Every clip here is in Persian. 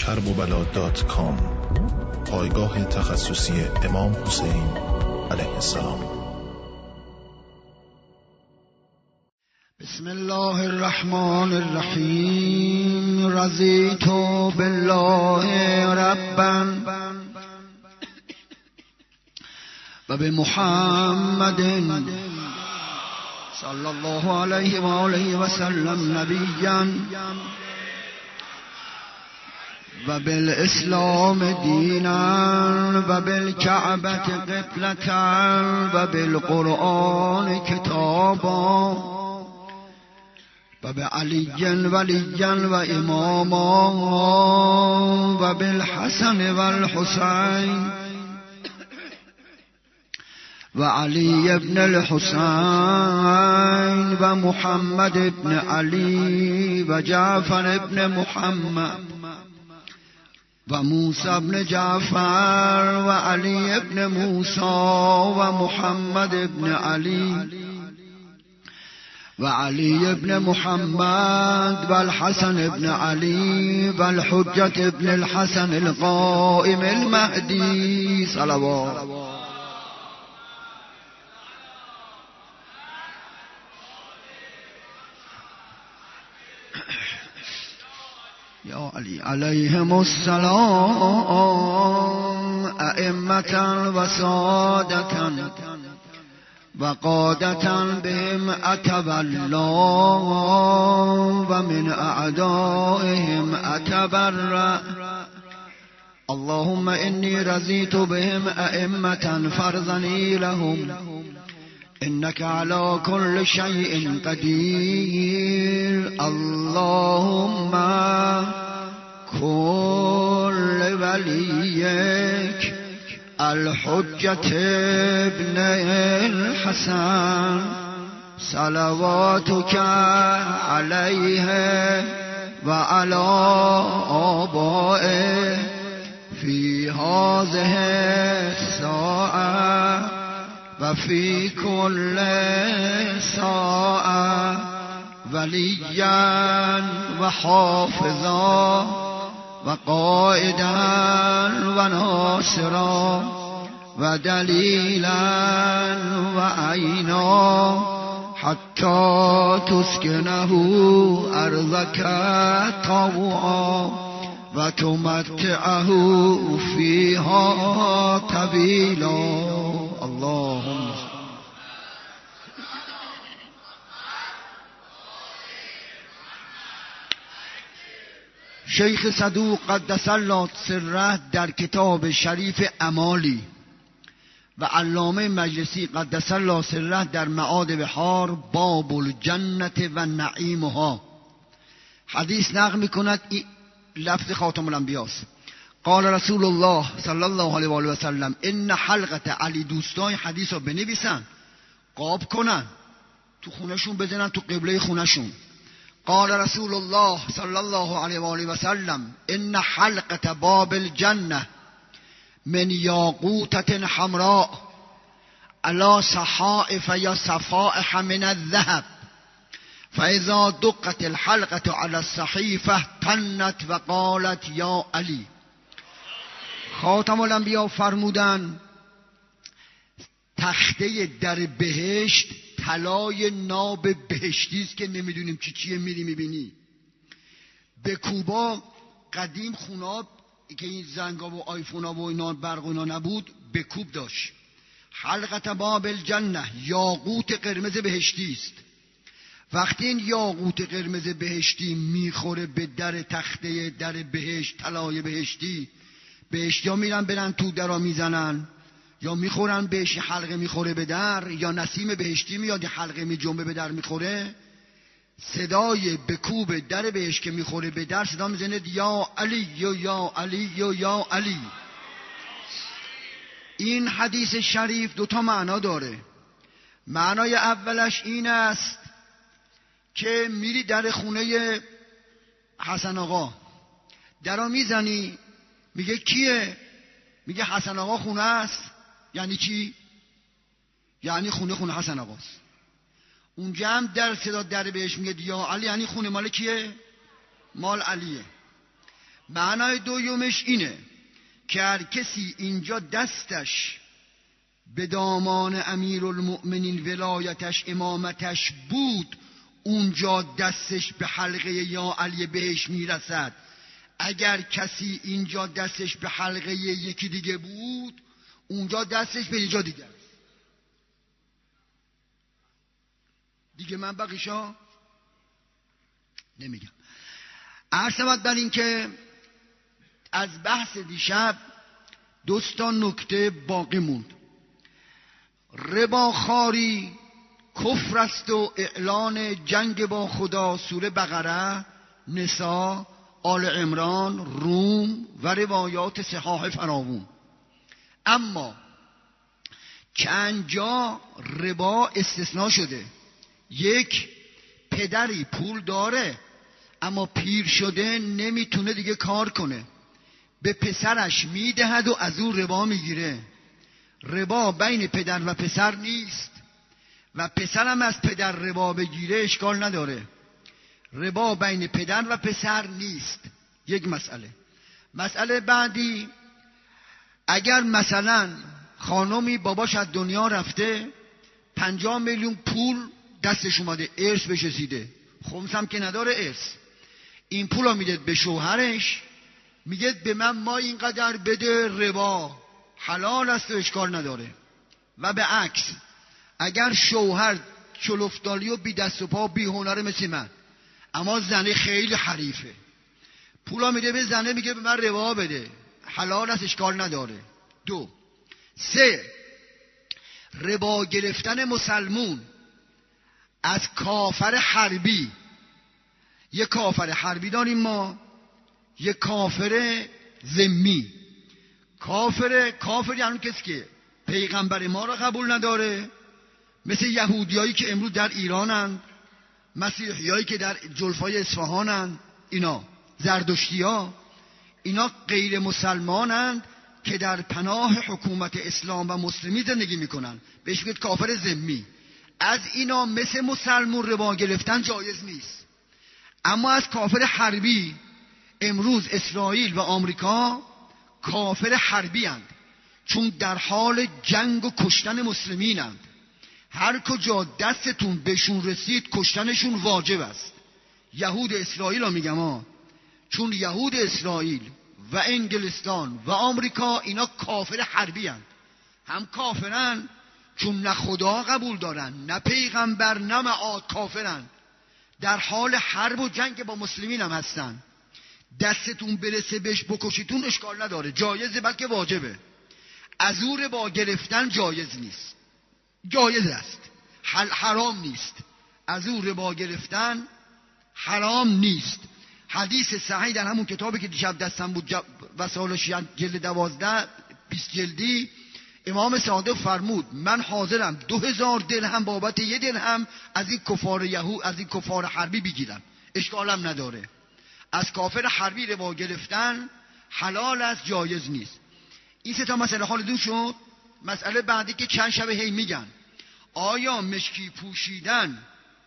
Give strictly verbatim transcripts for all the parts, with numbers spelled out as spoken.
کرب و بلا دات کام، پایگاه تخصصی امام حسین علیه السلام. بسم الله الرحمن الرحیم. رضیت بالله ربا و بمحمد صلی الله علیه و آله و سلم نبیا و بالاسلام دینا و بالکعبة قبلة و بالقرآن کتابا و بعلی ولیا و اماما و بالحسن و الحسین و علی ابن الحسین و محمد ابن علی و جعفر ابن محمد و موسی ابن جعفر و علی ابن موسی و محمد ابن علی و علی ابن محمد و الحسن ابن علی و الحجة ابن الحسن القائم المهدی صلوات. یا علی علیهم السلام ائمة و سادة و قادة بهم اتولا و من اعدائهم اتبرأ. اللهم انی رضیت بهم ائمة فرزنی لهم انك على كل شيء قدير. اللهم كل وليك الحجة ابن الحسن صلواتك عليه وعلى آبائه في هذه الساعة و فی کل ساعة ولیا و حافظا و قائدا و ناصرا و دلیلا و عینا حتی تسکنه ارضک طوعا و تمتعه فیها طویلا. اللهم شیخ صدوق قدس الله سره در کتاب شریف امالی و علامه مجلسی قدس الله سره در معاد بحار باب الجنة و نعیمها حدیث نقل میکند. این لفظ خاتم الانبیاء. قال رسول الله صلی الله علیه و آله و سلم ان حلقة علی. دوستان حدیث رو بنویسن، قاب کنن، تو خونشون بزنن، تو قبله خونشون. قال رسول الله صلی الله علیه و آله و سلم ان حلقة باب الجنة من یاقوتة حمراء علی صحائف یا صفائح من الذهب فاذا دقت الحلقة على الصحيفة طنت و قالت یا علی. خاتم الانبیاء فرمودن تخته در بهشت طلای ناب بهشتی است که نمیدونیم چی چیه، میری میبینی. به کوبا قدیم خونا که این زنگا و آیفونا و اینا برق و اینا نبود به کوب داشت. حلقة باب الجنه یاقوت قرمز بهشتی است. وقتی این یاقوت قرمز بهشتی میخوره به در تخته در بهشت طلای بهشتی، بهشتی ها میرن برن تو درا میزنن یا میخورن بهش، حلقه میخوره به در یا نسیم بهشتی میاد حلقه می جنبه به در میخوره، صدای بکوب در بهشت که میخوره به در صدا میزنه یا علی یا یا علی یا یا علی. این حدیث شریف دوتا معنا داره. معنای اولش این است که میری در خونه حسن آقا، درا میزنی، میگه کیه؟ میگه حسن آقا خونه است. یعنی چی؟ یعنی خونه خونه حسن آقاست. اونجا هم در صدا در بهش میگه یا علی، یعنی خونه مال کیه؟ مال علیه. معنای دویمش اینه که هر کسی اینجا دستش به دامان امیرالمؤمنین ولایتش امامتش بود، اونجا دستش به حلقه یا علی بهش میرسد. اگر کسی اینجا دستش به حلقه یکی دیگه بود، اونجا دستش به یه جا دیگه است. دیگه من بقیشا نمیگم. عرض شود بر این که از بحث دیشب دوستان نکته باقی موند. رباخواری کفر است و اعلان جنگ با خدا، سوره بقره، نساء، آل عمران، روم و روایات صحاح فراوون. اما چند جا ربا استثناء شده. یک، پدری پول داره اما پیر شده نمیتونه دیگه کار کنه، به پسرش میدهد و از او ربا میگیره. ربا بین پدر و پسر نیست و پسرم از پدر ربا بگیره اشکال نداره. ربا بین پدر و پسر نیست. یک مسئله. مسئله بعدی، اگر مثلا خانمی باباش از دنیا رفته، پنجاه میلیون پول دستش اومده، ارث بهش رسیده، خمس هم که نداره ارث، این پول رو میده به شوهرش، میگه به من ما اینقدر بده، ربا حلال است و اشکال نداره. و به عکس، اگر شوهر چلفتالی و بی دست و پا بی هنره مثل من، اما زنه خیلی حریفه، پولا میده به زنه، میگه به من ربا بده، حلال است اشکال نداره. دو. سه، ربا گرفتن مسلمون از کافر حربی. یک کافر حربی داریم ما، یک کافر ذمی. کافر کافر یعنی کسی که پیغمبر ما را قبول نداره، مثل یهودیایی که امروز در ایرانند، مسیحیایی که در جلفای اصفهانند، اینا زردشتی‌ها، اینا غیر مسلمانند که در پناه حکومت اسلام و مسلمی زندگی میکنن، بهش میگه کافر ذمی. از اینا مثل مسلمون ربا گرفتن جایز نیست. اما از کافر حربی، امروز اسرائیل و آمریکا کافر حربی اند، چون در حال جنگ و کشتن مسلمین اند. هر کجا دستتون بهشون رسید کشتنشون واجب است. یهود اسرائیل ها میگم ها، چون یهود اسرائیل و انگلستان و آمریکا اینا کافر حربی اند. هم کافرن چون نه خدا قبول دارن، نه پیغمبر، نه معاد، کافرن، در حال حرب و جنگ با مسلمین هم هستن. دستتون برسه بهش بکشیتون اشکال نداره، جایزه بلکه واجبه. از او ربا گرفتن جایز نیست، جایز است، حل حرام نیست. از او ربا گرفتن حرام نیست. حدیث صحیح در همون کتابی که دیشب دستم بود، وسائل شیعه جلد دوازده، بیست جلدی، امام صادق فرمود من حاضرم دو هزار درهم بابت یه درهم از این کفار یهود، از این کفار حربی بگیرم، اشکالم نداره. از کافر حربی ربا گرفتن حلال است، جایز نیست. این سه تا مسئله حال دو شد. مسئله بعدی که چند شب هی میگن آیا مشکی پوشیدن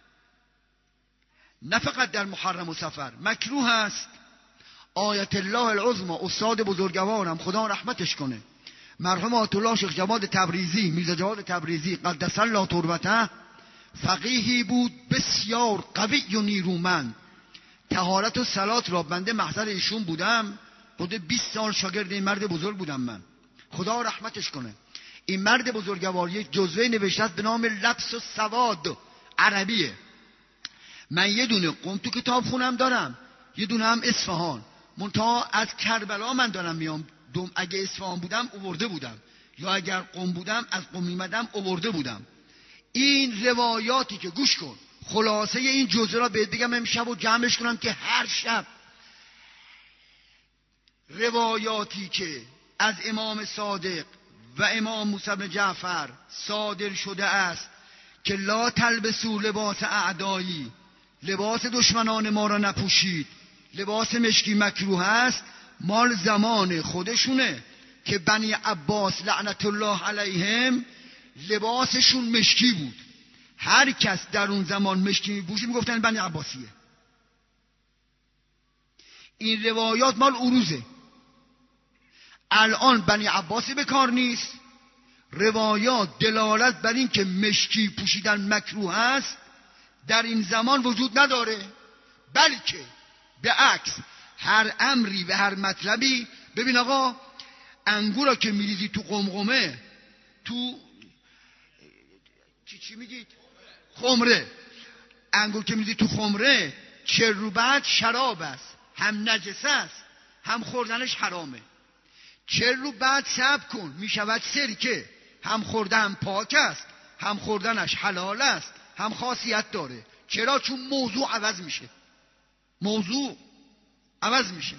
نه فقط در محرم و سفر مکروه است؟ آیت الله العظمی استاد بزرگوارم خدا رحمتش کنه، مرحوم آیت الله شیخ جواد تبریزی، میرزا جواد تبریزی قدس الله تربته، فقیهی بود بسیار قوی و نیرومند. طهارت و صلات را بنده محضر ایشون بودم، حدود بیست سال شاگرد این مرد بزرگ بودم من، خدا رحمتش کنه. این مرد بزرگوار یک جزوه نوشته است به نام لبس و سواد، عربیه. من یه دونه قم تو کتاب خونم دارم، یه دونه هم اصفهان، منتها از کربلا من دارم میام. دوم اگه اصفهان بودم آورده بودم، یا اگر قم بودم از قم میمدم آورده بودم. این روایاتی که گوش کن، خلاصه این جزوه را بهت بگم امشب و جمعش کنم که هر شب روایاتی که از امام صادق و امام موسی بن جعفر صادر شده است که لا تلبسوا لباس اعدایی، لباس دشمنان ما را نپوشید، لباس مشکی مکروه است، مال زمان خودشونه که بنی عباس لعنت الله علیهم لباسشون مشکی بود. هر کس در اون زمان مشکی میپوشید میگفتن بنی عباسیه. این روایات مال عروزه. الان بنی عباسی به کار نیست. روایات دلالت بر این که مشکی پوشیدن مکروه است در این زمان وجود نداره، بلکه به عکس هر امری و هر مطلبی. ببین آقا، انگور را که میریزی تو قمقمه، تو چی چی میگید؟ خمره. انگور که میریزی تو خمره چه رو بعد شراب است، هم نجس است هم خوردنش حرامه. چه رو بعد صبر کن میشود سرکه، هم خورده هم پاک است، هم خوردنش حلال است، هم خاصیت داره. چرا؟ چون موضوع عوض میشه. موضوع عوض میشه.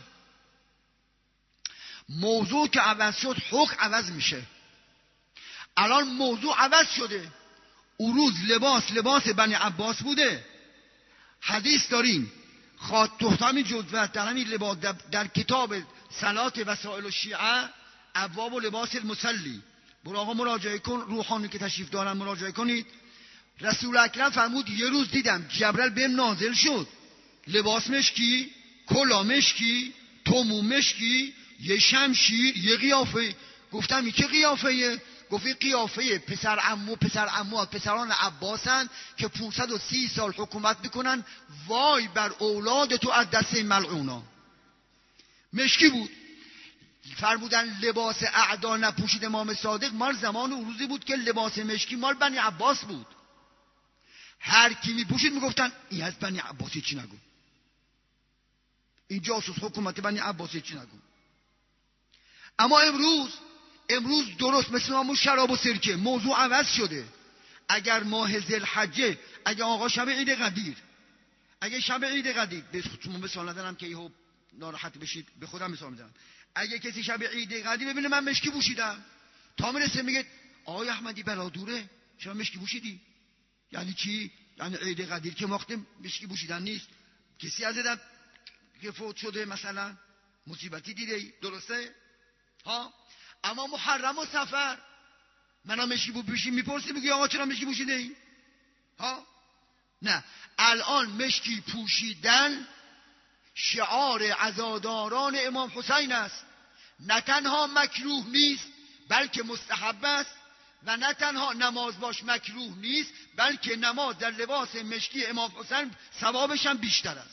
موضوع که عوض شد حکم عوض میشه. الان موضوع عوض شده. اون روز لباس لباس بنی عباس بوده. حدیث داریم خاط تحتمی جدوت در همین لباس در, در کتاب صلات وسائل الشیعه ابواب و لباس المصلی، برو آقا مراجعه کن، روحانی که تشریف دارن مراجعه کنید. رسول اکرم فرمود یه روز دیدم جبرئیل بهم نازل شد، لباس مشکی، کلا مشکی، تومو مشکی، یه شمشیر، یه قیافه. گفتم این چه قیافه‌ایه؟ گفت این قیافه پسر عمو پسر عمو پسران عباسن که پانصد و سی سال حکومت میکنن. وای بر اولاد تو از دست این ملعونا. مشکی بود. فرمودن لباس اعدا نپوشید امام صادق مال زمان و روزی بود که لباس مشکی مال بنی عباس بود. هر کی میپوشید میگفتن این از بنی عباسی چی نگو، این جاسوس حکومت بنی عباسی چی نگو. اما امروز امروز درست مثل همون شراب و سرکه موضوع عوض شده. اگر ماه ذوالحجه، اگر آقا شب عید قدیر، اگه شب عید قدیر به شما مثال ندارم که یهو ناراحت بشید، به خودم مثال میزنم. اگه کسی شب عید قدیر ببینه من مشکی پوشیدم، تا میرسه میگه آقای احمدی بلادوره چرا مشکی پوشیدی؟ یعنی چی؟ یعنی عید قدیر که وقت مشکی پوشیدن نیست. کسی از ادب که فوت شده مثلا مصیبتی دیده، درسته؟ ها؟ اما محرم و سفر منم مشکی پوشیدم میپرسی میگه آقا چرا مشکی پوشیده ای؟ ها؟ نه، الان مشکی پوشیدن شعار عزاداران امام حسین است. نه تنها مکروه نیست بلکه مستحب است، و نه تنها نماز باش مکروه نیست بلکه نماز در لباس مشکی امام حسین ثوابش هم بیشتر است.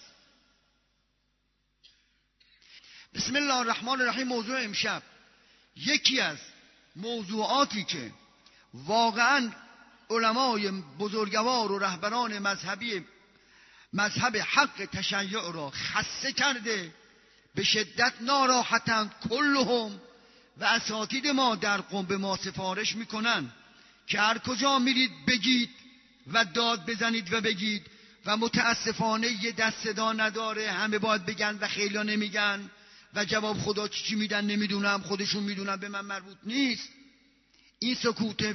بسم الله الرحمن الرحیم. موضوع امشب یکی از موضوعاتی که واقعا علمای بزرگوار و رهبران مذهبی مذهب حق تشیع را خسته کرده، به شدت ناراحتند کلهم، و اساتید ما در قم به ما سفارش میکنن که هر کجا میرید بگید و داد بزنید و بگید، و متاسفانه یه دست صدا نداره، همه باید بگن و خیلی نمیگن و جواب خدا چی چی میدن نمیدونم، خودشون میدونن، به من مربوط نیست. این سکوت.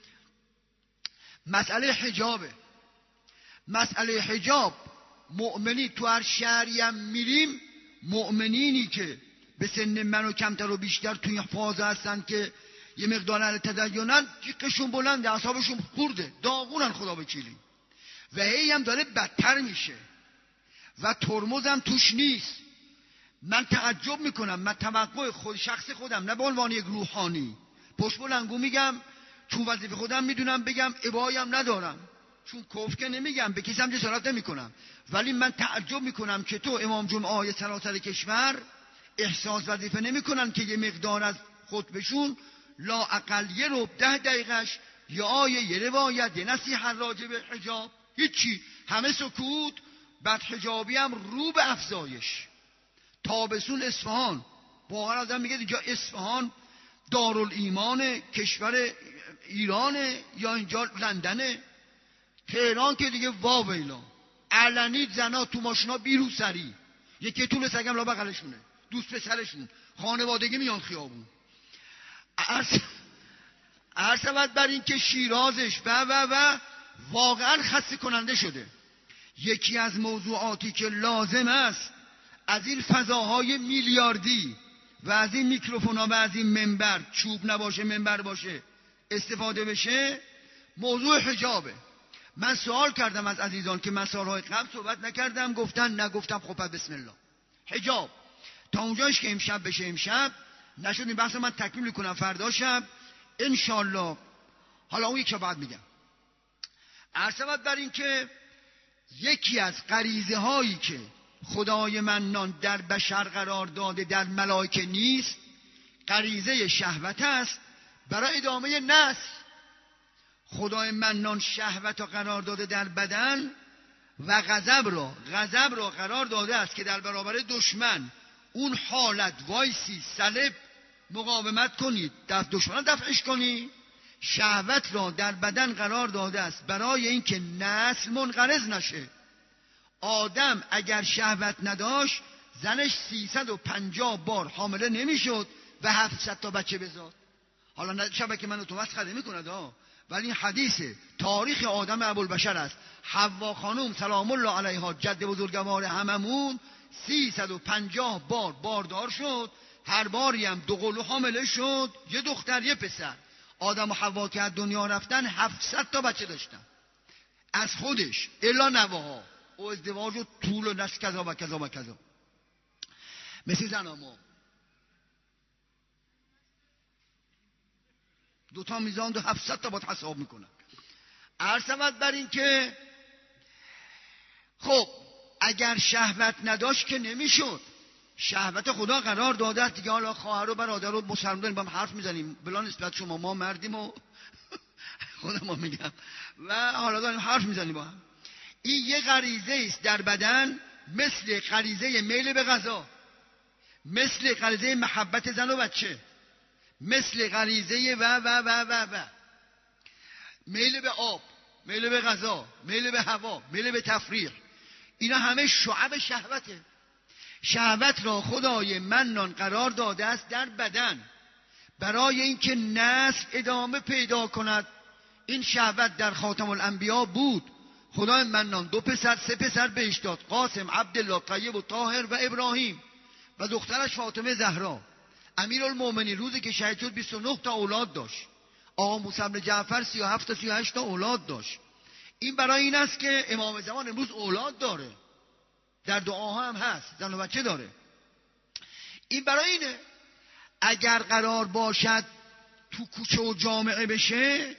مسئله حجابه. مسئله حجاب مؤمنی تو هر شهری هم میریم، مؤمنینی که به سن من و کمتر و بیشتر توی این فاز هستن که یه مقدار اهل تدینن، جیغشون بلنده، اعصابشون خورده، داغونن خدا وکیلی، و هی هم داره بدتر میشه و ترمز هم توش نیست. من تعجب میکنم، من توقع خود شخص خودم نه به عنوان یک روحانی پشت بلنگو میگم، چون وظیفه خودم میدونم بگم، ابایی ندارم، چون کفر که نمیگم، به کسی هم جسارت نمیکنم، ولی من تعجب میکنم که تو امام جمعه های سراسر کشور احساس وظیفه نمیکنن که یه مقدار از خطبشون لا اقل یه ربع ده دقیقش یا آیه یه روایت یه نصیحت راجع به حجاب، هیچی، همه سکوت. بعد حجابی هم رو به افزایش. تابستون اصفهان، واقعا آدم میگه اینجا اصفهان دارالایمان کشور ایرانه یا اینجا لندنه؟ تهران که دیگه واویلا، علنی زنا تو ماشینا بیرو سری، یکی طول سگم لا بغلشونه، دوست پسرشون، خانوادگی میان خیابون. عرض شود بر این که شیرازش و و و واقعا خسته کننده شده. یکی از موضوعاتی که لازم است از این فضاهای میلیاردی و از این میکروفونا و از این منبر، چوب نباشه منبر باشه، استفاده بشه، موضوع حجابه. من سوال کردم از عزیزان که من سالهای قبل صحبت نکردم، گفتن نگفتم، خب بسم الله. حجاب تا اونجاش که امشب بشه امشب، نشد این بحث من تکمیل کنم فردا شب انشالله. حالا اون یک بعد میگم. عرض بر این که یکی از غریزه هایی که خدای منان در بشر قرار داده در ملائکه نیست، غریزه شهوت است برای ادامه نسل. خدای منان شهوت را قرار داده در بدن و غضب را غضب را قرار داده است که در برابر دشمن اون حالت وایسی سلب مقاومت کنید، دفع دشمن دفعش کنید. شهوت را در بدن قرار داده است برای اینکه نسل منقرض نشه. آدم اگر شهوت نداشت زنش سیصد و پنجاه بار حامله نمیشد و هفتصد تا بچه بزاد. حالا شبکه منو تو مسخره میکند ها، ولی این حدیث تاریخ آدم ابوالبشر است. حوا خانم سلام الله علیها جد بزرگوار هممون سیصد و پنجاه بار باردار شد، هر باری هم دو قلو حامله شد، یه دختر یه پسر. آدم و حوا که از دنیا رفتن هفتصد تا بچه داشتن از خودش الا نواها و ازدواج و طول و نسل کذا و کذا و کذا. مثل زنامو دوتا میزان دو هفتصد تا باید حساب میکنن. عرض بر این که خب اگر شهوت نداشت که نمیشد. شهوت خدا قرار داده است دیگه. حالا خواهر و برادر و مسلمان داریم با هم حرف میزنیم بلا نسبت شما، ما مردیم و خودم ما میگم و حالا داریم حرف میزنیم با هم. این یه غریزه است در بدن، مثل غریزه میل به غذا، مثل غریزه محبت زن و بچه، مثل غریزه و و و و و میل به آب، میل به غذا، میل به هوا، میل به تفریح. اینا همه شعب شهوته. شهوت را خدای منان قرار داده است در بدن برای اینکه نسل ادامه پیدا کند. این شهوت در خاتم الانبیا بود. خدای منان دو پسر سه پسر بهش داد، قاسم، عبدالله، طیب و طاهر و ابراهیم و دخترش فاطمه زهرا. امیرالمومنین روزی که شهید شد بیست و نه تا اولاد داشت. آقا موسی بن جعفر سی و هفت تا سی و هشت تا اولاد داشت. این برای این است که امام زمان امروز اولاد داره، در دعاها هم هست، زن و بچه داره. این برای اینه اگر قرار باشد تو کوچه و جامعه بشه،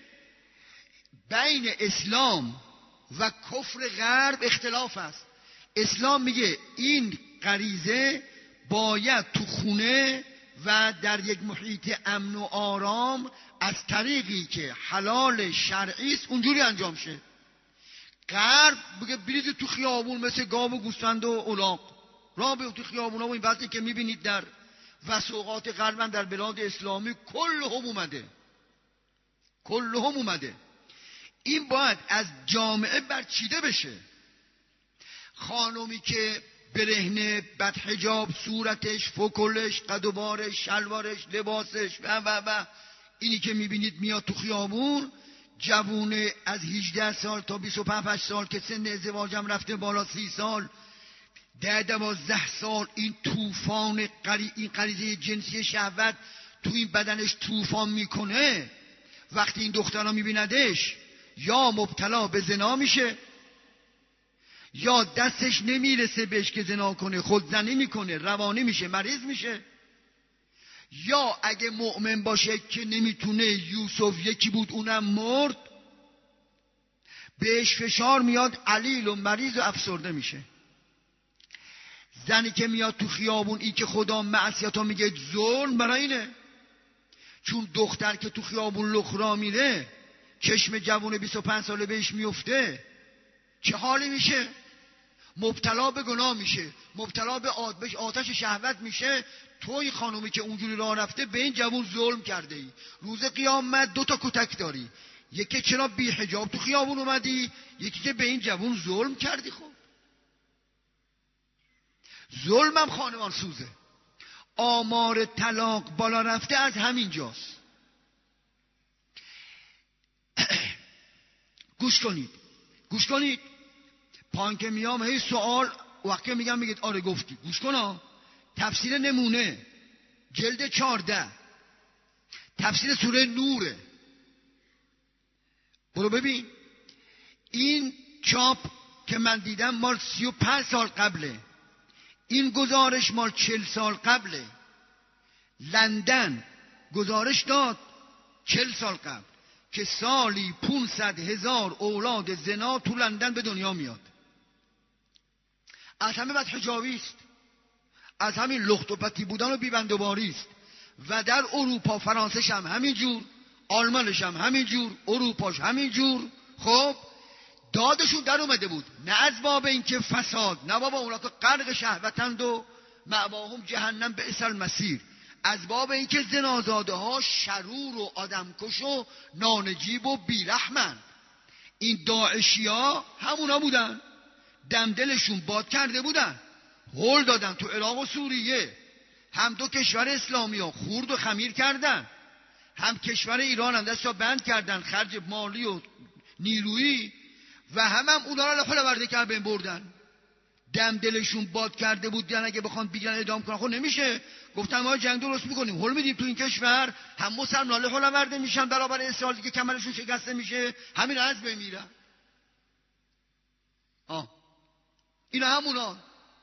بین اسلام و کفر غرب اختلاف است. اسلام میگه این غریزه باید تو خونه و در یک محیط امن و آرام از طریقی که حلال شرعی است اونجوری انجام شه. غرب بگه بریزید تو خیابون مثل گاو و گوسفند و الاغ، راه به تو خیابونا و این وقتی که میبینید در وثوقات غرب در بلاد اسلامی کلهم اومده کلهم اومده. این باید از جامعه برچیده بشه. خانومی که برهنه، بدحجاب، صورتش، فکلش، قد و بارش، شلوارش، لباسش و و و اینی که میبینید میاد تو خیابون، جوونه از هجده سال تا بیست و پنج سال که سن ازدواجم رفته بالا سی سال، ده دوازده سال، این طوفان قری... این غریزه جنسی شهوت تو این بدنش طوفان میکنه. وقتی این دخترها میبیندش یا مبتلا به زنا میشه یا دستش نمیرسه بهش که زنا کنه، خودزنی میکنه، روانی میشه، مریض میشه. یا اگه مؤمن باشه که نمیتونه، یوسف یکی بود اونم مرد، بهش فشار میاد، علیل و مریض و افسرده میشه. زنی که میاد تو خیابون، این که خدا معصیت‌ها میگه ظلم برای اینه. چون دختر که تو خیابون لخرا میره، چشم جوون بیست و پنج ساله بهش میفته، چه حالی میشه؟ مبتلا به گناه میشه، مبتلا به آتش شهوت میشه. توی خانومی که اونجوری راه رفته به این جوون ظلم کرده ای، روز قیامت دو تا کتک داری، یکی چرا بی حجاب تو خیابون اومدی، یکی که به این جوون ظلم کردی. خب ظلمم خانمان سوزه. آمار طلاق بالا رفته از همین جاست. گوش کنید گوش کنید پایین که میام هی سوال وقتی میگم میگید آره گفتی. گوش کن. تفسیر نمونه جلد چارده، تفسیر سوره نوره، برو ببین. این چاپ که من دیدم مال سی و پنج سال قبله. این گزارش مال چل سال قبله. لندن گزارش داد چل سال قبل که سالی پونصد هزار اولاد زنا تو لندن به دنیا میاد. از همه بد حجابی است، از همین لخت و پتی بودن و بیبندوباری است. و در اروپا فرانسه هم همین جور، آلمانش هم همین جور، اروپاش همین جور. خب دادشون در اومده بود، نه از باب اینکه فساد، نه بابا اونا که غرق شهوتند و مأواهم جهنم بئس المصیر، از باب اینکه زنازاده ها شرور و آدمکش و نانجیب و بیرحمن. این داعشی ها همونا بودن، دمدلشون باد کرده بودن، هول دادن تو عراق و سوریه. هم دو کشور اسلامی ها خورد و خمیر کردن، هم کشور ایران هم دستا بند کردن خرج مالی و نیرویی، و هم هم اونا را لفل ورده کرد بین بردن. دمدلشون باد کرده بودن، اگه بخوان بیگن ادام کنن خب نمیشه. گفتن ما جنگ درست میکنیم، هول میدیم تو این کشور، هم مسلمان لفل ورده میشن برابر اسرائیل دیگه کمرشون شکسته میشه، همین از بمیرن. آه اینا همونا.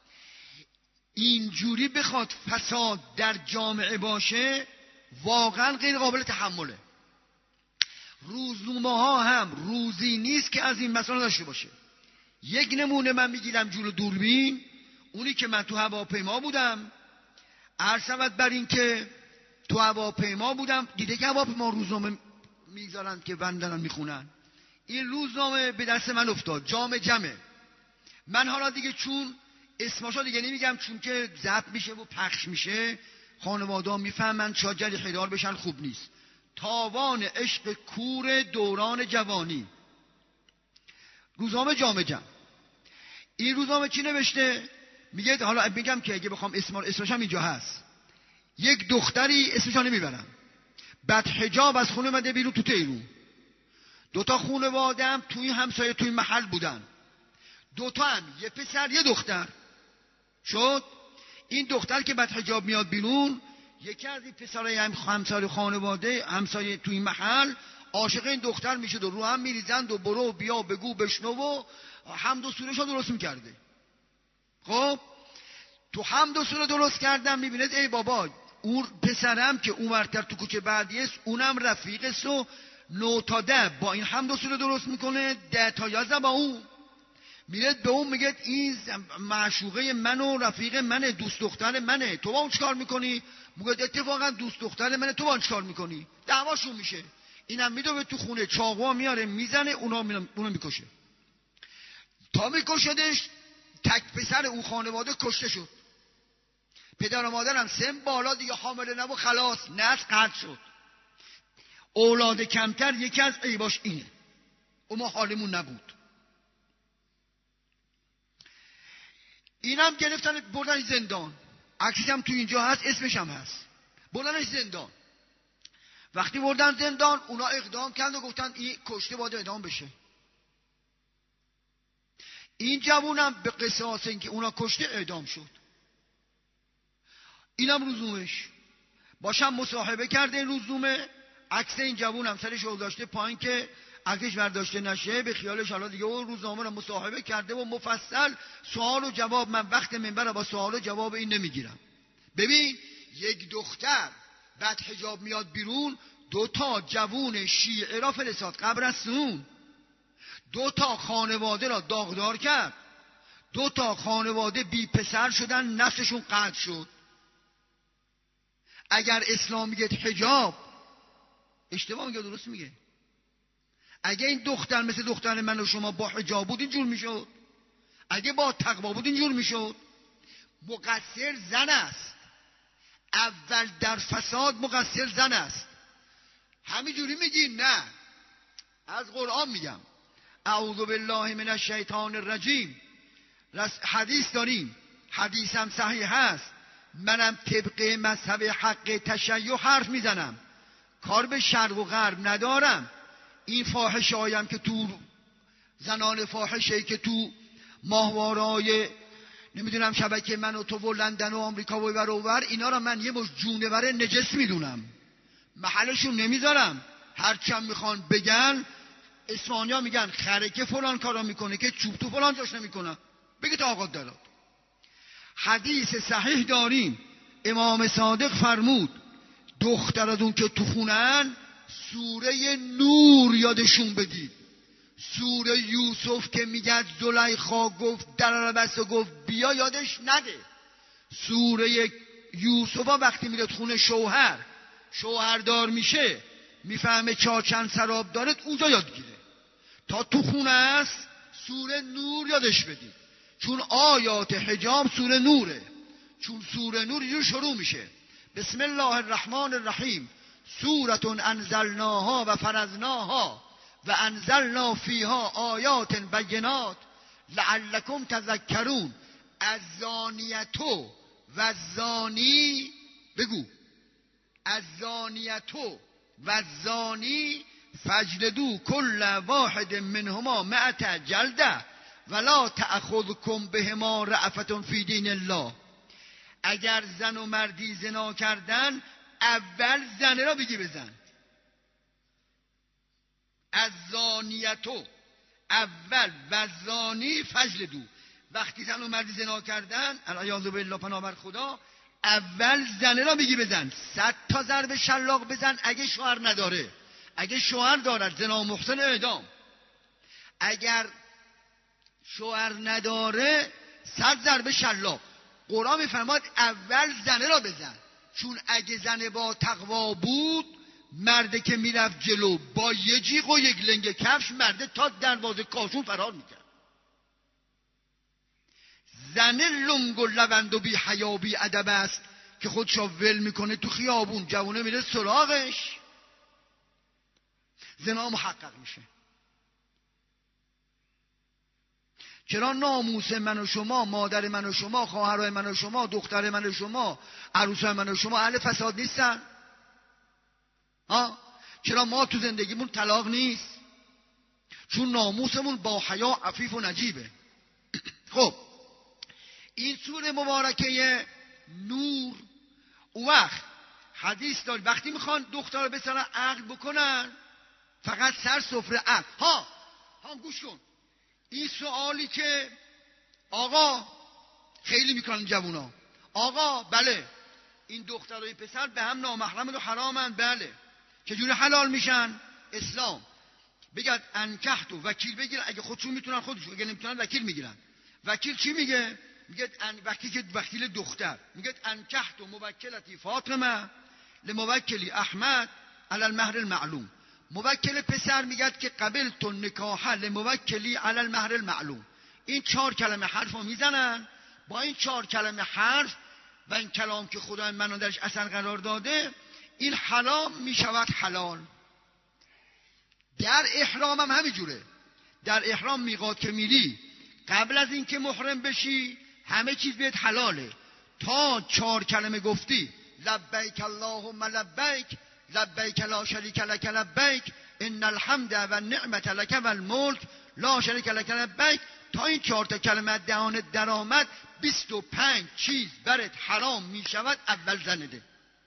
اینجوری بخواد فساد در جامعه باشه واقعا غیر قابل تحمله. روزنامه ها هم روزی نیست که از این مسئله داشته باشه. یک نمونه من میگیرم جلو دوربین، اونی که من تو هواپیما بودم، عرض بر این که تو هواپیما بودم، دیده که هواپیما روزنامه میذارن که بندرن میخونن. این روزنامه به دست من افتاد، جام جمه. من حالا دیگه چون اسماشو دیگه نمیگم، چون که ضبط میشه و پخش میشه، خانواده ها میفهمن شاید خیرار بشن، خوب نیست. تاوان عشق کور دوران جوانی، روزنامه جام جم. این روزنامه چی نوشته؟ میگه حالا میگم که اگه بخوام اسم اسمش هم اینجا هست. یک دختری اسمشو نمیبرم، بعد حجاب از خونه اومده بیرون تو تهران. دوتا خانواده هم توی همسایه توی محل بودن، دوتا هم یه پسر یه دختر. شد این دختر که بعد حجاب میاد بیرون، یکی از این پسرای هم همسایه خانواده همسایه توی محل عاشق این دختر میشد و رو هم میریزند و برو بیا بگو بشنو و حمد و سوره‌شو درست میکرده. خب تو حمد و سوره درست کردم میبینید ای بابا اون پسرم که اون ورتر تو کوچه بعدی است، اونم رفیق است و نو تا ده با این حمد و سوره درست میکنه، ده تا یازده با اون. میرد به اون میگه این معشوقه من و رفیق منه، دوست دختر منه، تو با اون چکار میکنی؟ میگه اتفاقا دوست دختر منه، تو با اون چکار میکنی؟ دعواشون میشه. اینم میدوه تو خونه، چاقو میاره میزنه، اونا اونو میکشه. تا میکشدش تک پسر اون خانواده کشته شد. پدر و مادرم سن بالا دیگه حامله نبود، خلاص نسل قطع شد. اولاد کمتر یکی از عیباش اینه. اون ما حالمون نبود. اینم گرفتن بردن زندان. عکسش هم تو اینجا هست، اسمش هم هست. بردنش زندان. وقتی بردن زندان اونا اقدام کردن و گفتن این کشته باید اعدام بشه. این جوونم به قصاص اینکه اونا کشته اعدام شد. اینم روزنامه‌اش. باشم مصاحبه کرده این روزنامه، عکس این جوونم سرش رو داشته پایین که عکسش برداشته نشه، به خیالش حالا دیگه اون روزنامه رو مصاحبه کرده و مفصل سوال و جواب. من وقت منبر با سوال و جواب این نمیگیرم. ببین یک دختر بعد حجاب میاد بیرون، دو تا جوون شیعه را فرستاد قبرستون، دو تا خانواده را داغدار کرد، دو تا خانواده بی پسر شدن، نسلشون قطع شد. اگر اسلام میگه حجاب، اشتباه میگه درست میگه. اگه این دختر مثل دختر من و شما با حجاب بود اینجور میشد، اگه با تقوا بود اینجور میشد. مقصر زن است، اول در فساد مقصر زن است. همینجوری میگی؟ نه، از قرآن میگم. اعوذ بالله من الشیطان الرجیم. حدیث داریم، حدیثم صحیح هست. منم طبق مذهب حق تشیع حرف میزنم، کار به شرق و غرب ندارم. این فاحشه هایم که تو زنان فاحشه که تو ماهوارای نمیدونم شبکه من و تو و لندن و آمریکا و ور و ور، اینا را من یه مش جونور نجس میدونم، محلشون نمیذارم. هرچند میخوان بگن، اسپانیا میگن خره که فلان کارا میکنه که چوب تو فلان جاش نمیکنه، بگه تا آقا دارد. حدیث صحیح داریم، امام صادق فرمود دختراتون که تو خونن سوره نور یادشون بدید. سوره یوسف که میگه زلیخا گفت در رو بست و گفت بیا یادش نده. سوره یوسف وقتی میره خونه شوهر شوهردار میشه میفهمه چاچن سراب داره اونجا یاد گیره. تا تو خونه است سوره نور یادش بدید، چون آیات حجاب سوره نوره. چون سوره نور یه شروع میشه بسم الله الرحمن الرحیم سورة انزلناها و فرضناها و انزلنا فیها آیات بینات لعلکم تذکرون. الزانیتو و الزانی بگو الزانیتو و الزانی فاجلدوا کل واحد منهما مئة جلده ولا تأخذكم بهما رأفة فی دین الله. اگر زن و مردی زنا کردن اول زنه را بگی بزن. الزانیتو اول و زانی فجلدو. وقتی زن و مردی زنا کردن العیاذ بالله پناه بر خدا، اول زنه را بگی بزن. صد تا ضرب شلاق بزن اگه شوهر نداره. اگه شوهر دارد زنا محسن اعدام. اگر شوهر نداره صد ضرب شلاق. قرآن میفرماد اول زنه را بزن، چون اگه زنه با تقوا بود مرده که میرفت جلو با یه جیغ و یک لنگ کفش مرده تا دروازه کاشون فرار میکرد. زنه لنگ و لوند و بی حیا و بی ادب است که خودشو ول میکنه تو خیابون، جوونه میره سراغش، زنا محقق میشه. چرا ناموس من و شما، مادر من و شما، خواهرای من و شما، دختر من و شما، عروسای من و شما اهل فساد نیستن؟ ها؟ چرا ما تو زندگیمون طلاق نیست؟ چون ناموسمون با حیا عفیف و نجیبه. خب این سوره مبارکه نور، او وقت حدیث داره وقتی میخوان دختر رو بسرن عقل بکنن فقط سر سفره عقل. ها ها گوش کن، این سوالی که آقا خیلی میکنن جوونا، آقا بله این دختر و این پسر به هم نامحرمند و حرامند، بله چجوری حلال میشن؟ اسلام بگد انکحت و وکیل بگیرن، اگه خودشون میتونن خودشون، اگه نمیتونن وکیل میگیرن. وکیل چی میگه؟ میگه وقتی که وکیل دختر میگه انکحت و موکلتی فاطمه لموکلی احمد علی المهر المعلوم. موکل پسر میگه که قبلت نکاح لموکلی علی المهر المعلوم. این چهار کلمه حرف رو میزنن، با این چهار کلمه حرف و این کلام که خدا منو درش اصلا قرار داده این حرام میشود حلال. در احرام هم همینجوره. در احرام میقات که میری قبل از اینکه محرم بشی همه چیز بهت حلاله تا چهار کلمه گفتی لبیک اللهم لبیک لبیک لا شریک لک لبیک ان الحمد و النعمت لک و الملک لا شریک لک لبیک. تا این چهار تا کلمه دهانت درآمد بیست و پنج چیز برات حرام میشود اول زنده.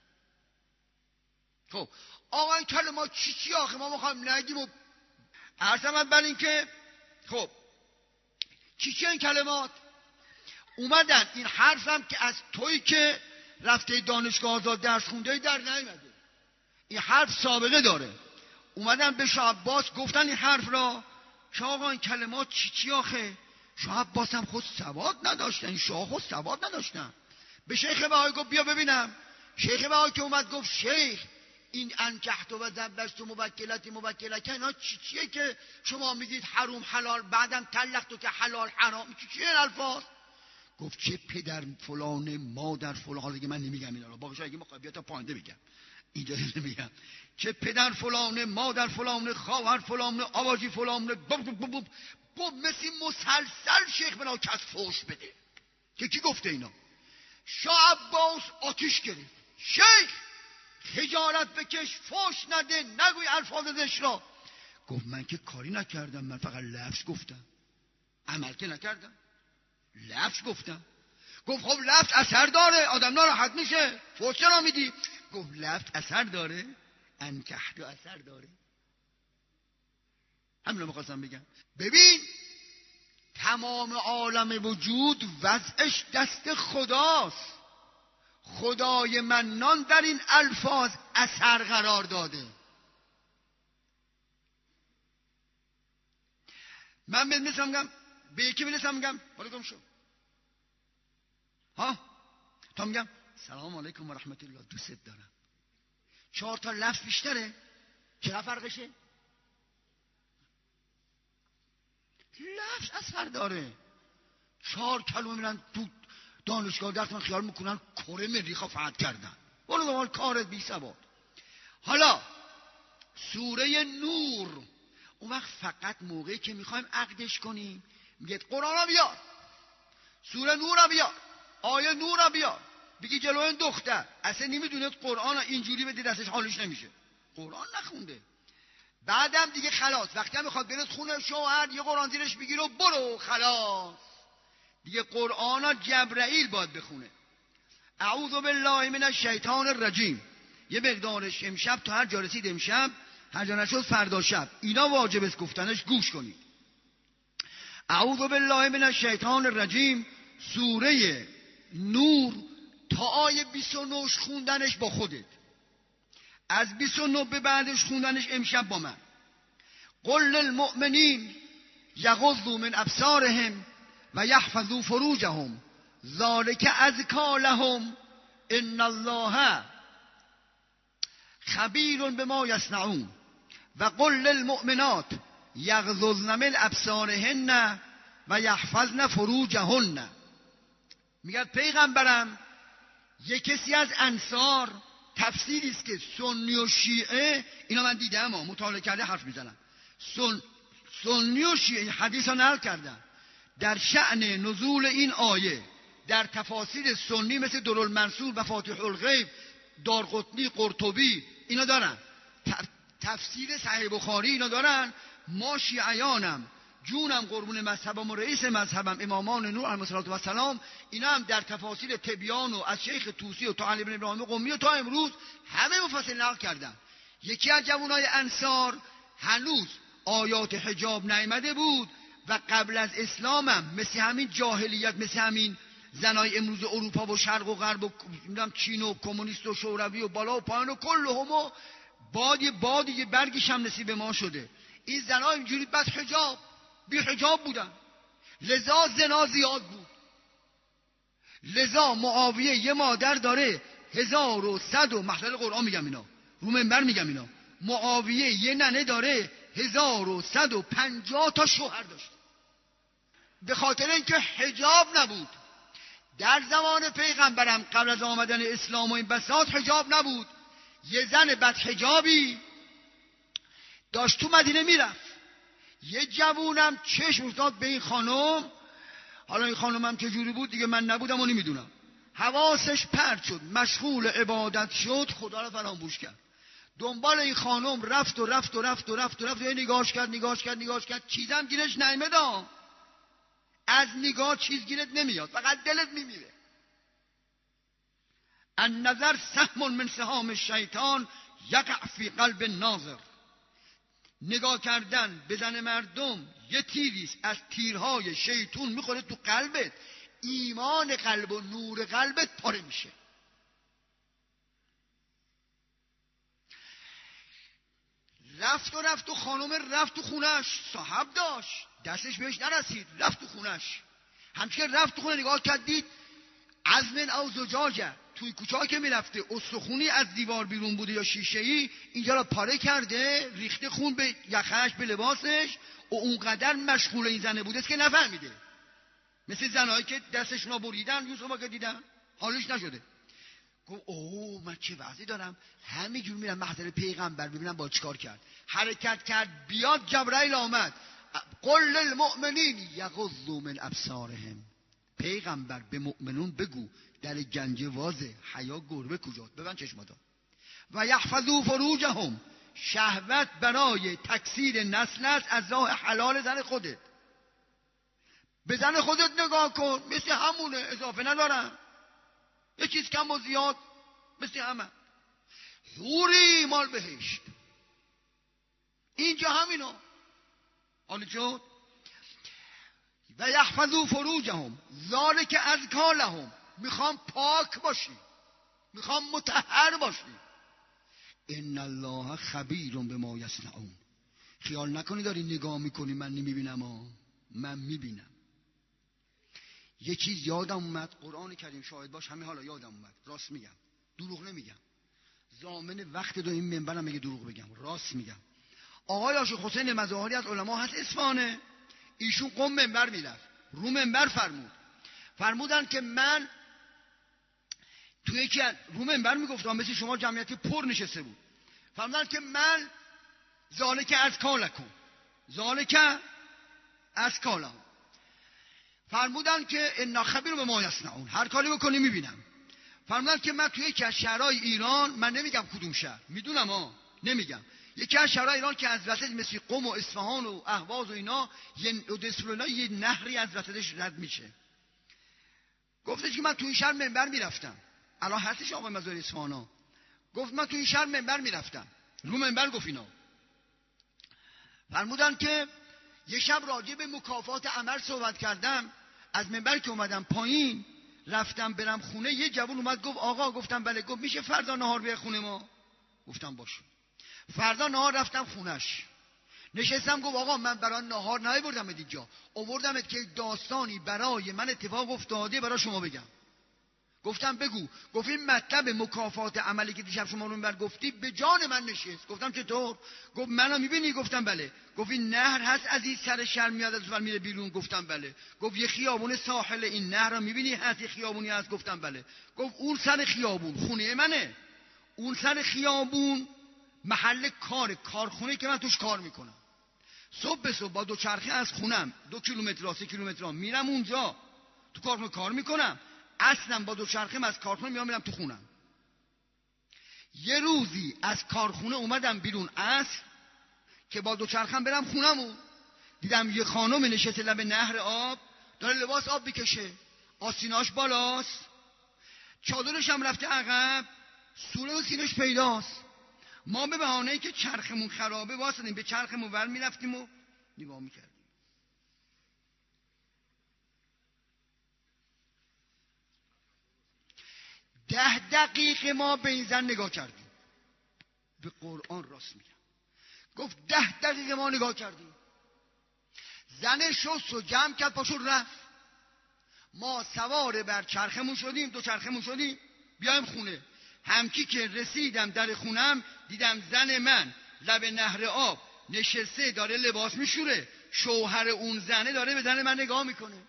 خب آقا این کلمات چی چی آخه ما میخوایم نگیم و عرضم اول این که خب چی چی این کلمات اومدن. این حرفم که از تویی که رفته دانشگاه آزاد درس خونده در نیامده، این حرف سابقه داره. اومدن به شاه عباس گفتن این حرف را که آقا این کلمات چی چی آخه؟ شاه عباس هم خود سواد نداشتن، این شاه خود سواد نداشتن. به شیخ بهایی گفت بیا ببینم. شیخ بهایی که اومد گفت شیخ این انکحت و زبست و موکلتی موکلکه اینا چی چیه که شما میگید حروم حلال بعدم طلقتو که حلال حرام، چی چیه این الفاظ؟ گفت چه پدر فلان مادر فلان، حالا دیگه من نمیگم اینا رو، باقیش اگه ما بیا تا پایینده بگم اینجا نمیگم. چه پدر فلان مادر فلان خواهر فلان آواجی فلان بوب بوب بوب بوب مثل مسلسل شیخ بنا کس فوش بده که کی گفته اینا؟ شاه عباس آتیش گرفت. شیخ خجالت بکش، فوش نده، نگوی الفاظ زشت را. گفت من که کاری نکردم، من فقط لفظ گفتم، عمل که نکردم، لفظ گفتم. گفت خب لفظ اثر داره، آدم ناراحت میشه، فوش چرا میدی؟ گفت لفظ اثر داره، انکحت و اثر داره. همین رو میخواستم بگم. ببین تمام عالم وجود وضعش دست خداست. خدای منان در این الفاظ اثر قرار داده. من به مثلا میگم به یکی میرسم میگم وعلیکم شو ها تا میگم سلام علیکم و رحمت الله دوست دارم، چهار تا لفظ بیشتره؟ چرا فرقشه؟ لفظ اثر داره. چهار کلمه میرن تو دانشگاه درس من خیال میکنن کره مریخا فتح کردن. برو دنبال کارت بی ثبات. حالا سوره نور، اون وقت فقط موقعی که میخوایم عقدش کنیم میگه قرآن رو بیار، سوره نور رو بیار، آیه نور رو بیار. بگی جلو این دختر اصلا نمیدونه قرآن اینجوری بده دستش حالش نمیشه، قرآن نخونده. بعدم دیگه خلاص، وقتی هم میخواد برد خونه شوهر یه قرآن زیرش بگیره و برو خلاص. دیگه قرآن ها جبرائیل باید بخونه. اعوذ بالله من الشیطان الرجیم. یه مقدارش امشب تا هر جا رسید امشب، هر جا نشد فردا شب، اینا واجب است گفتنش، گوش کنید. اعوذ بالله من الشیطان الرجیم، سوره نور تا آیه بیست و نه خوندنش با خودت، از بیست و نه به بعدش خوندنش امشب با من. قل للمؤمنین یغضوا من ابصارهم و یحفظوا فروجهم ذلک ازکی لهم ان الله خبیر بما یصنعون و قل للمؤمنات یغضضن من ابصارهن و یحفظن فروجهن. میگه پیغمبرم یه کسی از انصار، تفسیری است که سنی و شیعه، اینا من دیدم ها مطالعه کرده حرف میزنم، سن سنی و شیعه حدیث ها نقل کردن در شأن نزول این آیه. در تفاسیر سنی مثل درالمنصور و فاتح الغیب، دارقطنی، قرطبی اینا دارن، تفسیر صحیح بخاری اینا دارن. ما شیعیانم جونم قربون مذهبم و رئیس مذهبم امامان نور علیهم السلام، اینا هم در تفاسیر تبیان و از شیخ طوسی و تا علی بن ابراهیم قمی و تا امروز همه مفصل نقل کردن. یکی از جوانای انصار هنوز آیات حجاب نیامده بود و قبل از اسلامم مثل همین جاهلیت، مثل همین زنای امروز اروپا و شرق و غرب و چین و کمونیست و شوروی و بالا و پایین و کلهم، بادی بادی برگش هم نصیب ما شده. این زنها اینجوری بس حجاب بی حجاب بودن، لذا زنا زیاد بود. لذا معاویه یه مادر داره هزار و صد و محضر قرآن میگم اینا، رو منبر میگم اینا، معاویه یه ننه داره هزار و صد و پنجاه تا شوهر داشت، به خاطر اینکه حجاب نبود. در زمان پیغمبرم قبل از آمدن اسلام و این بساط حجاب نبود. یه زن بد حجابی داشت تو مدینه میرفت، یه جوونم چشم افتاد به این خانم. حالا این خانمم که جوری بود دیگه من نبودم و نمیدونم، حواسش پرت شد، مشغول عبادت شد، خدا رو فراموش کرد. دنبال این خانم رفت و رفت و رفت و رفت و رفت و نگاهش کرد نگاهش کرد نگاهش کرد، چیزم گیرش نیامد. از نگاه چیز گیرت نمیاد، فقط دلت میمیره. النظر سهم من سهام الشیطان یقع فی قلب الناظر. نگاه کردن به زن مردم یه تیریست از تیرهای شیطون، میخوره تو قلبت، ایمان قلب و نور قلبت پاره میشه. رفت و رفت و خانم رفت تو خونش، صاحب داشت دستش بهش نرسید، رفت تو خونش. همچنین رفت تو خونه نگاه کرد دید عزمن او زجاجه، توی کوچه که میرفته استخونی از دیوار بیرون بوده یا شیشه‌ای، اینجا رو پاره کرده، ریخته خون به یخش به لباسش و اونقدر مشغول این زنه بوده که نفهمیده. مثل زنایی که دستشون رو بریدن، یوسفا که دیدن حالش نشده. گفت اوه من چه وضعی دارم، همینجور میرم محضر پیغمبر ببینم با چیکار کرد. حرکت کرد بیاد، جبرائیل آمد. قل للمؤمنین یغضوا من ابصارهم. پیغمبر به مؤمنون بگو در گنج وازه، حیا گربه کجاست، ببند چشماتا. و یحفظوا فروجهم، شهوت برای تکثیر نسل است از راه حلال زن خودت. به زن خودت نگاه کن، مثل همونه، اضافه ندارم، یه چیز کم و زیاد مثل همه. حوری مال بهشت، اینجا همینا. حالا چون و یحفظوا فروجهم ذالک ازکی لهم، میخوام پاک باشی، میخوام مطهر باشی. ان الله خبیر بما یصنعون. خیال نکنی داری نگاه میکنی من نمیبینم ها، من میبینم. یه چیز یادم اومد، قرآن کریم شاهد باش، همین حالا یادم اومد، راست میگم، دروغ نمیگم. ضامن وقت دو این منبرم میگه دروغ بگم، راست میگم. آقای عاشق حسین مظاهری از علما هست اصفهانه، ایشون قم منبر میرفت، رو منبر فرمود فرمودن که من توی یکی رو منبر میگفتم مثل شما جمعیت پر نشسته بود، فرمودن که من ذالک از کالکم، ذالک از کالم، فرمودن که انا خبیر بما یصنعون، هر کاری بکنی میبینم. فرمودن که من توی یکی از شهرهای ایران، من نمیگم کدوم شهر، میدونم ها، نمیگم، یکی از شهرهای ایران که از وسط مثل قم و اصفهان و اهواز و اینا یه اینا یه نهری از وسطش رد میشه. گفتش که من توی این شهر منبر میرفتم، الان هستش آقای مظاهری اصفهانا، گفت من توی این شهر منبر میرفتم، رو منبر گفت اینا. فرمودن که یه شب راجع به مکافات عمل صحبت کردم، از منبر که اومدم پایین رفتم برم خونه، یه جوون اومد گفت آقا، گفتم بله، گفت میشه فردا نهار بیای خونه ما؟ گفتم باشه. فردا نهار رفتم خونش، نشستم، گفت آقا من برای نهار نیاوردم اینجا، آوردمت که داستانی برای من اتفاق افتاده برای شما بگم. گفتم بگو. گفت این مطلب مکافات عملی که دیشب شما رو منبر گفتی به جان من نشست. گفتم چطور؟ گفت منو میبینی؟ گفتم بله. گفت این نهر هست از این سر شهر میاد از اون میره بیرون؟ گفتم بله. گفت یه خیابون ساحل این نهر رو میبینی هست، یه خیابونی هست؟ گفتم بله. گفت اون سر خیابون خونه منه، اون سر خیابون محل کار، کارخونه که من توش کار میکنم. صبح به صبح با دوچرخه از خونم دو کیلومتر سه کیلومتر میرم اونجا تو کارخونه کار میکنم، اصلا با دوچرخه از کارخونه میام میرم تو خونم. یه روزی از کارخونه اومدم بیرون اصر که با دوچرخم برم خونمو، دیدم یه خانم نشسته لب نهر آب داره لباس آب میکشه، آستیناش بالاست، چادرش هم رفته عقب، سوره و سینش پیداست. ما به بهانه‌ای که چرخمون خرابه واسدیم به چرخمون ور میرفتیم و نگاه میکردیم. ده دقیقه ما به این زن نگاه کردیم، به قرآن راست میگم، گفت ده دقیقه ما نگاه کردیم. زن شست و جمع کرد پاشو رفت. ما سوار بر چرخمون شدیم، دو چرخمون شدیم بیایم خونه. همکی که رسیدم در خونم دیدم زن من لب نهر آب نشسته داره لباس میشوره، شوهر اون زنه داره به زن من نگاه میکنه.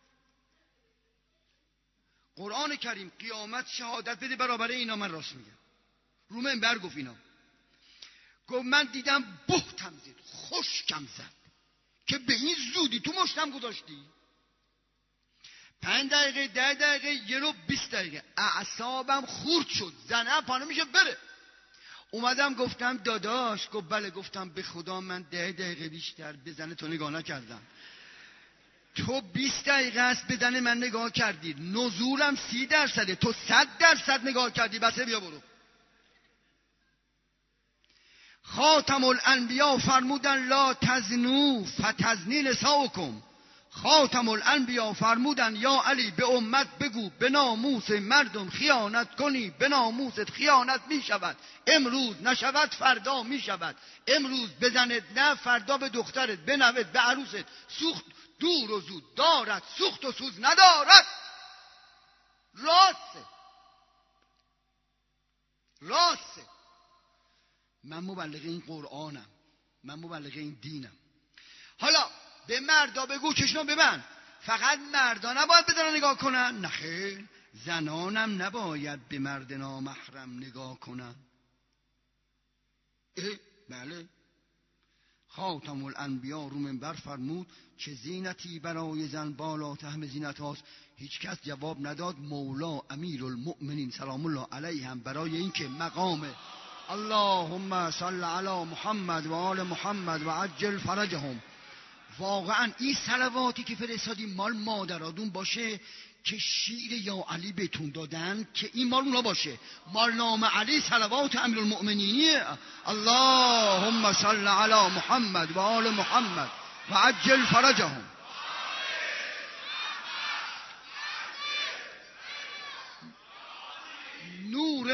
قرآن کریم قیامت شهادت بده برابر اینا من راست میگم. رو منبر گفت اینا، گفت من دیدم بهتم زد، خشکم زد که به این زودی تو مشتم گذاشتی. پنج دقیقه، ده دقیقه، یه رو بیست دقیقه اعصابم خورد شد، زنه پانه میشه بره. اومدم گفتم داداش، گفت بله. گفتم به خدا من ده دقیقه بیشتر به زن تو نگاه نکردم، تو بیست دقیقه است به زن من نگاه کردی، نزولم سی درصده، تو صد درصد نگاه کردی، بسه بیا برو. خاتم الانبیا فرمودن لا تزنو فتزنی نساؤکم. خاتم الانبیا فرمودن یا علی به امت بگو به ناموس مردم خیانت کنی به ناموست خیانت می شود، امروز نشود فردا می شود. امروز بزنت نه فردا به دخترت، به نوت، به عروست سوخت دور و زود دارد، سوخت و سوز ندارد. راسته راسته. من مبلغ این قرآنم، من مبلغ این دینم. حالا به مردا بگو چشنو ببند، فقط مردا نباید بدن نگاه کنن؟ نه خیر، زنانم نباید به مرد نامحرم نگاه کنن. اه بله. خاتم الانبیا رو منبر فرمود که زینتی برای زن بالا تهم زینت هاست. هیچ کس جواب نداد. مولا امیر المؤمنین سلام الله علیه هم برای این که مقام اللهم صل علی محمد و آل محمد و عجل فرجهم، واقعا این صلواتی که فرستادیم مال مادرادون باشه که شیر یا علی بهتون دادن، که این مال اونا باشه. مال نام علی صلوات امیرالمؤمنینیه. اللهم صل علی محمد و آل محمد و عجل فرجهم.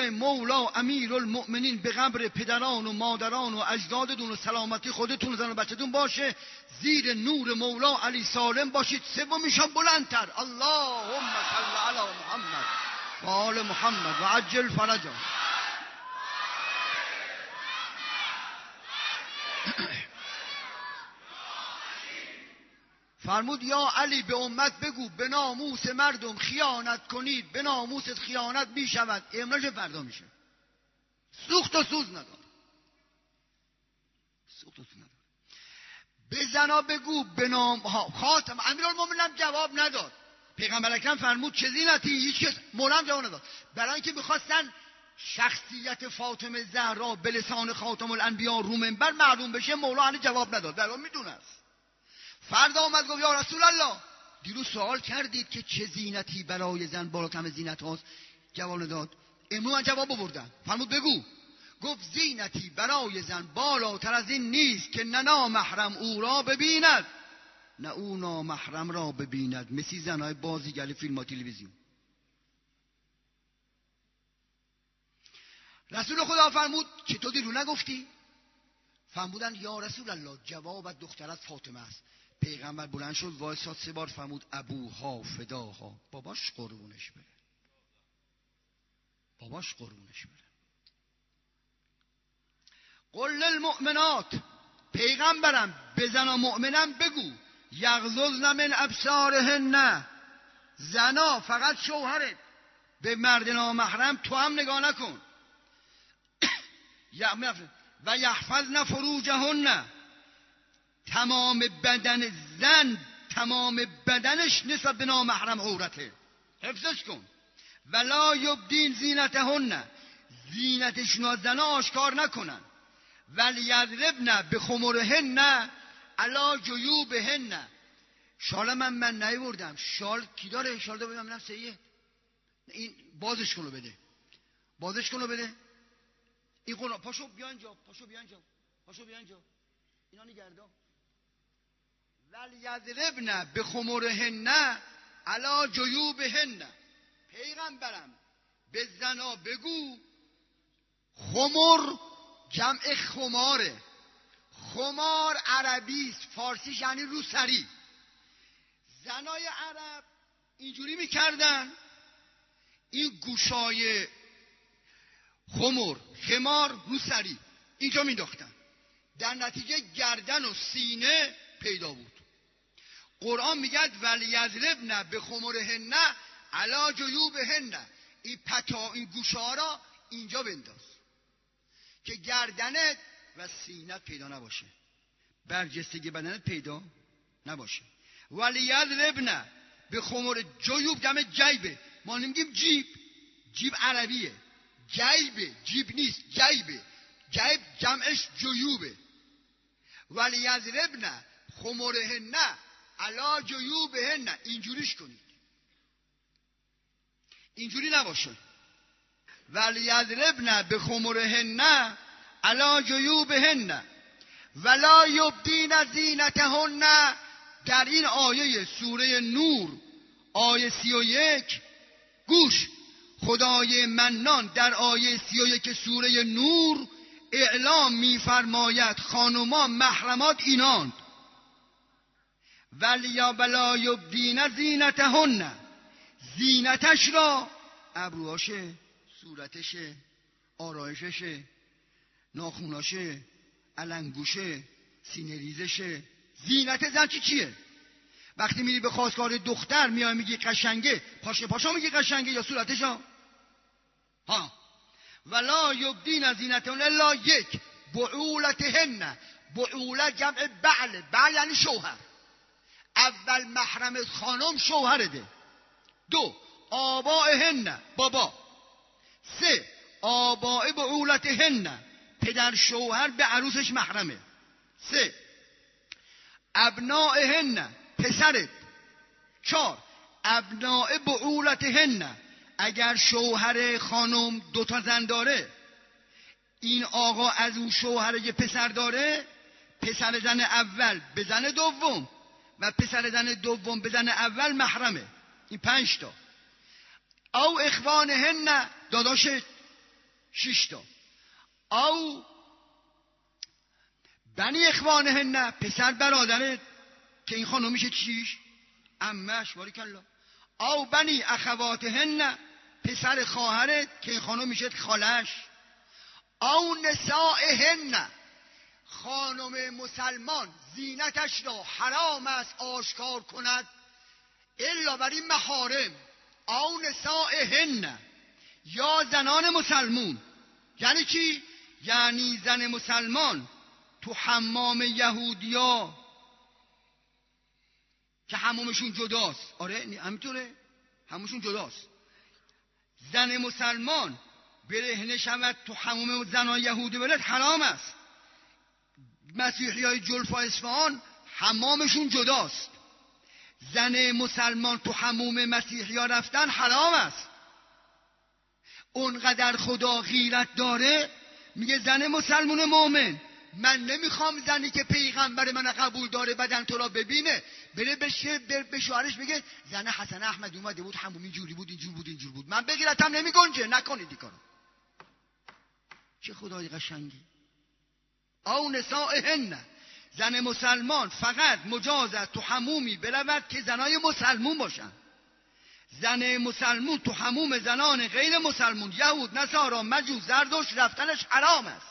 مولا امیر المؤمنین به قبر پدران و مادران و اجدادتون و سلامتی خودتون و زن و بچه‌تون باشه، زیر نور مولا علی سالم باشید. سومیشان بلندتر، اللهم صل علی محمد و آل محمد و عجل فرجا. فرمود یا علی به امت بگو به ناموس مردم خیانت کنید، به ناموست خیانت می شود. امروز فردا میشه. سوخت و سوز نداره، سوخت و سوز نداره. به زنا بگو به نام خاتم. امیرالمومنین جواب نداد. پیغمبر اکرم فرمود چه زینتی؟ هیچ کس مولم جواب نداد، برای اینکه میخواستن شخصیت فاطمه زهرا به لسان خاتم الانبیا رو منبر معلوم بشه. مولا علی جواب نداد، در اون میدونه است. فردا آمد گفت یا رسول الله، دیروز سوال کردید که چه زینتی برای زن بالاتر زینت هاست، جواب نداد. امروز من جواب آوردم. فرمود بگو. گفت زینتی برای زن بالاتر از این نیست که نه نامحرم او را ببیند نه او نامحرم را ببیند، مثل زنهای بازیگر فیلم و تلویزیون. رسول خدا فرمود چطور دیرو نگفتی؟ فرمودن یا رسول الله جواب دخترت فاطمه است. پیغمبر بلند شد وایساد سه بار فرمود ابوها فداها، باباش قربونش بره، باباش قربونش بره. قل للمؤمنات، پیغمبرم به زنا مؤمنم بگو یغضضن من ابصارهن، زنا فقط شوهرت، به مرد نامحرم تو هم نگاه نکن. و یحفظن فروجهن، تمام بدن زن تمام بدنش نسبت به نامحرم عورته، حفظش کن. ولا یبدین زینتهن، زینتشون از زنا آشکار نکنن. ولیضربن بخمرهن علی جیوبهن، شال من من نیوردم، شال کی داره؟ شال داره بگم نه سیه، این بازش کنو بده، بازش کنو بده. این قرآن پاشو بیا اینجا، پاشو بیا اینجا، پاشو بیا اینجا، اینا نگردا. ولیضربن بخمرهن علی جیوبهن، پیغمبرم به زنا بگو، خمر جمع خماره، خمار عربی است، فارسیش یعنی روسری. زنای عرب اینجوری میکردن، این گوشای خمر خمار روسری اینجا مینداختن، در نتیجه گردن و سینه پیدا بود. قرآن میگه ولیضربن بخمرهن علی جیوبهن، این پتا این گوشا را اینجا بنداز که گردنت و سینت پیدا نباشه، برجستگی بدنت پیدا نباشه. ولیضربن بخمر جیوب جمع جیبه، ما نمیگیم جیب، جیب عربیه، جیبه جیب نیست، جیبه، جیب جمعش جیوبه. ولیضربن خمرهن علی جیوبهن، اینجوریش کنید، اینجوری نباشه. ولیضربن بخمرهن علی جیوبهن ولا یبدین زینتهن. در این آیه سوره نور آیه سی و یک گوش، خدای منان در آیه سی و یک سوره نور اعلام می‌فرماید خانوما محرمات ایناند. ولیا بلا یبدین زینتهن، زینتش را، ابروهاشه، صورتشه، آرایششه، ناخوناشه، علنگوشه، سینه ریزشه. زینت زن چی چیه؟ وقتی میری به خواستگار دختر میای میگی قشنگه، پاشه پاشا میگی قشنگه یا صورتشا؟ ها. ولا یبدین زینتهن الا یک بعولتهن، بعولت جمع بعل، بعل یعنی شوهر. اول محرم خانم شوهرده. دو آبائهن، بابا. سه آباء بعولتهن، پدر شوهر به عروسش محرمه. سه ابنائهن، پسرت. چهار ابناء بعولتهن، اگر شوهر خانم دوتا زن داره، این آقا از اون شوهر یه پسر داره، پسر زن اول به زن دوم و پسر زن دوم به زن اول محرمه. این پنج تا. او اخوانهن، داداشت، شش تا. او بنی اخوانهن، پسر برادرت که این خانم میشه چیش؟ عمش. باریکالله. او بنی اخواتهن، پسر خواهرت که این خانم میشه خالش. او نسائهن، خانم مسلمان زینتش را حرام است آشکار کند الا بر این محارم. او نسائهن، یا زنان مسلمون. یعنی چی؟ یعنی زن مسلمان تو حمام یهودیا که حمامشون جداست. آره همینطوره، همشون جداست. زن مسلمان برهنه شود تو حمام زنان یهودی بلد حرام است. مسیحی های جلفا اصفهان حمامشون جداست. زن مسلمان تو حمام مسیحی ها رفتن حرام است. اونقدر خدا غیرت داره میگه زن مسلمان مومن، من نمیخوام زنی که پیغمبر من قبول داره بدن تو را ببینه بره بشه به شوهرش بگه زن حسن احمد اومده بود حموم اینجوری بود اینجور بود اینجور بود، من بگیرتم نمیگنجه. نکنید این کارو. چه خدای قشنگی. او نسائهن، زن مسلمان فقط مجاز است تو حمومی برود که زنای مسلمون باشن. زن مسلمون تو حموم زنان غیر مسلمون، یهود، نصارا، مجوس، زردشت رفتنش حرام است.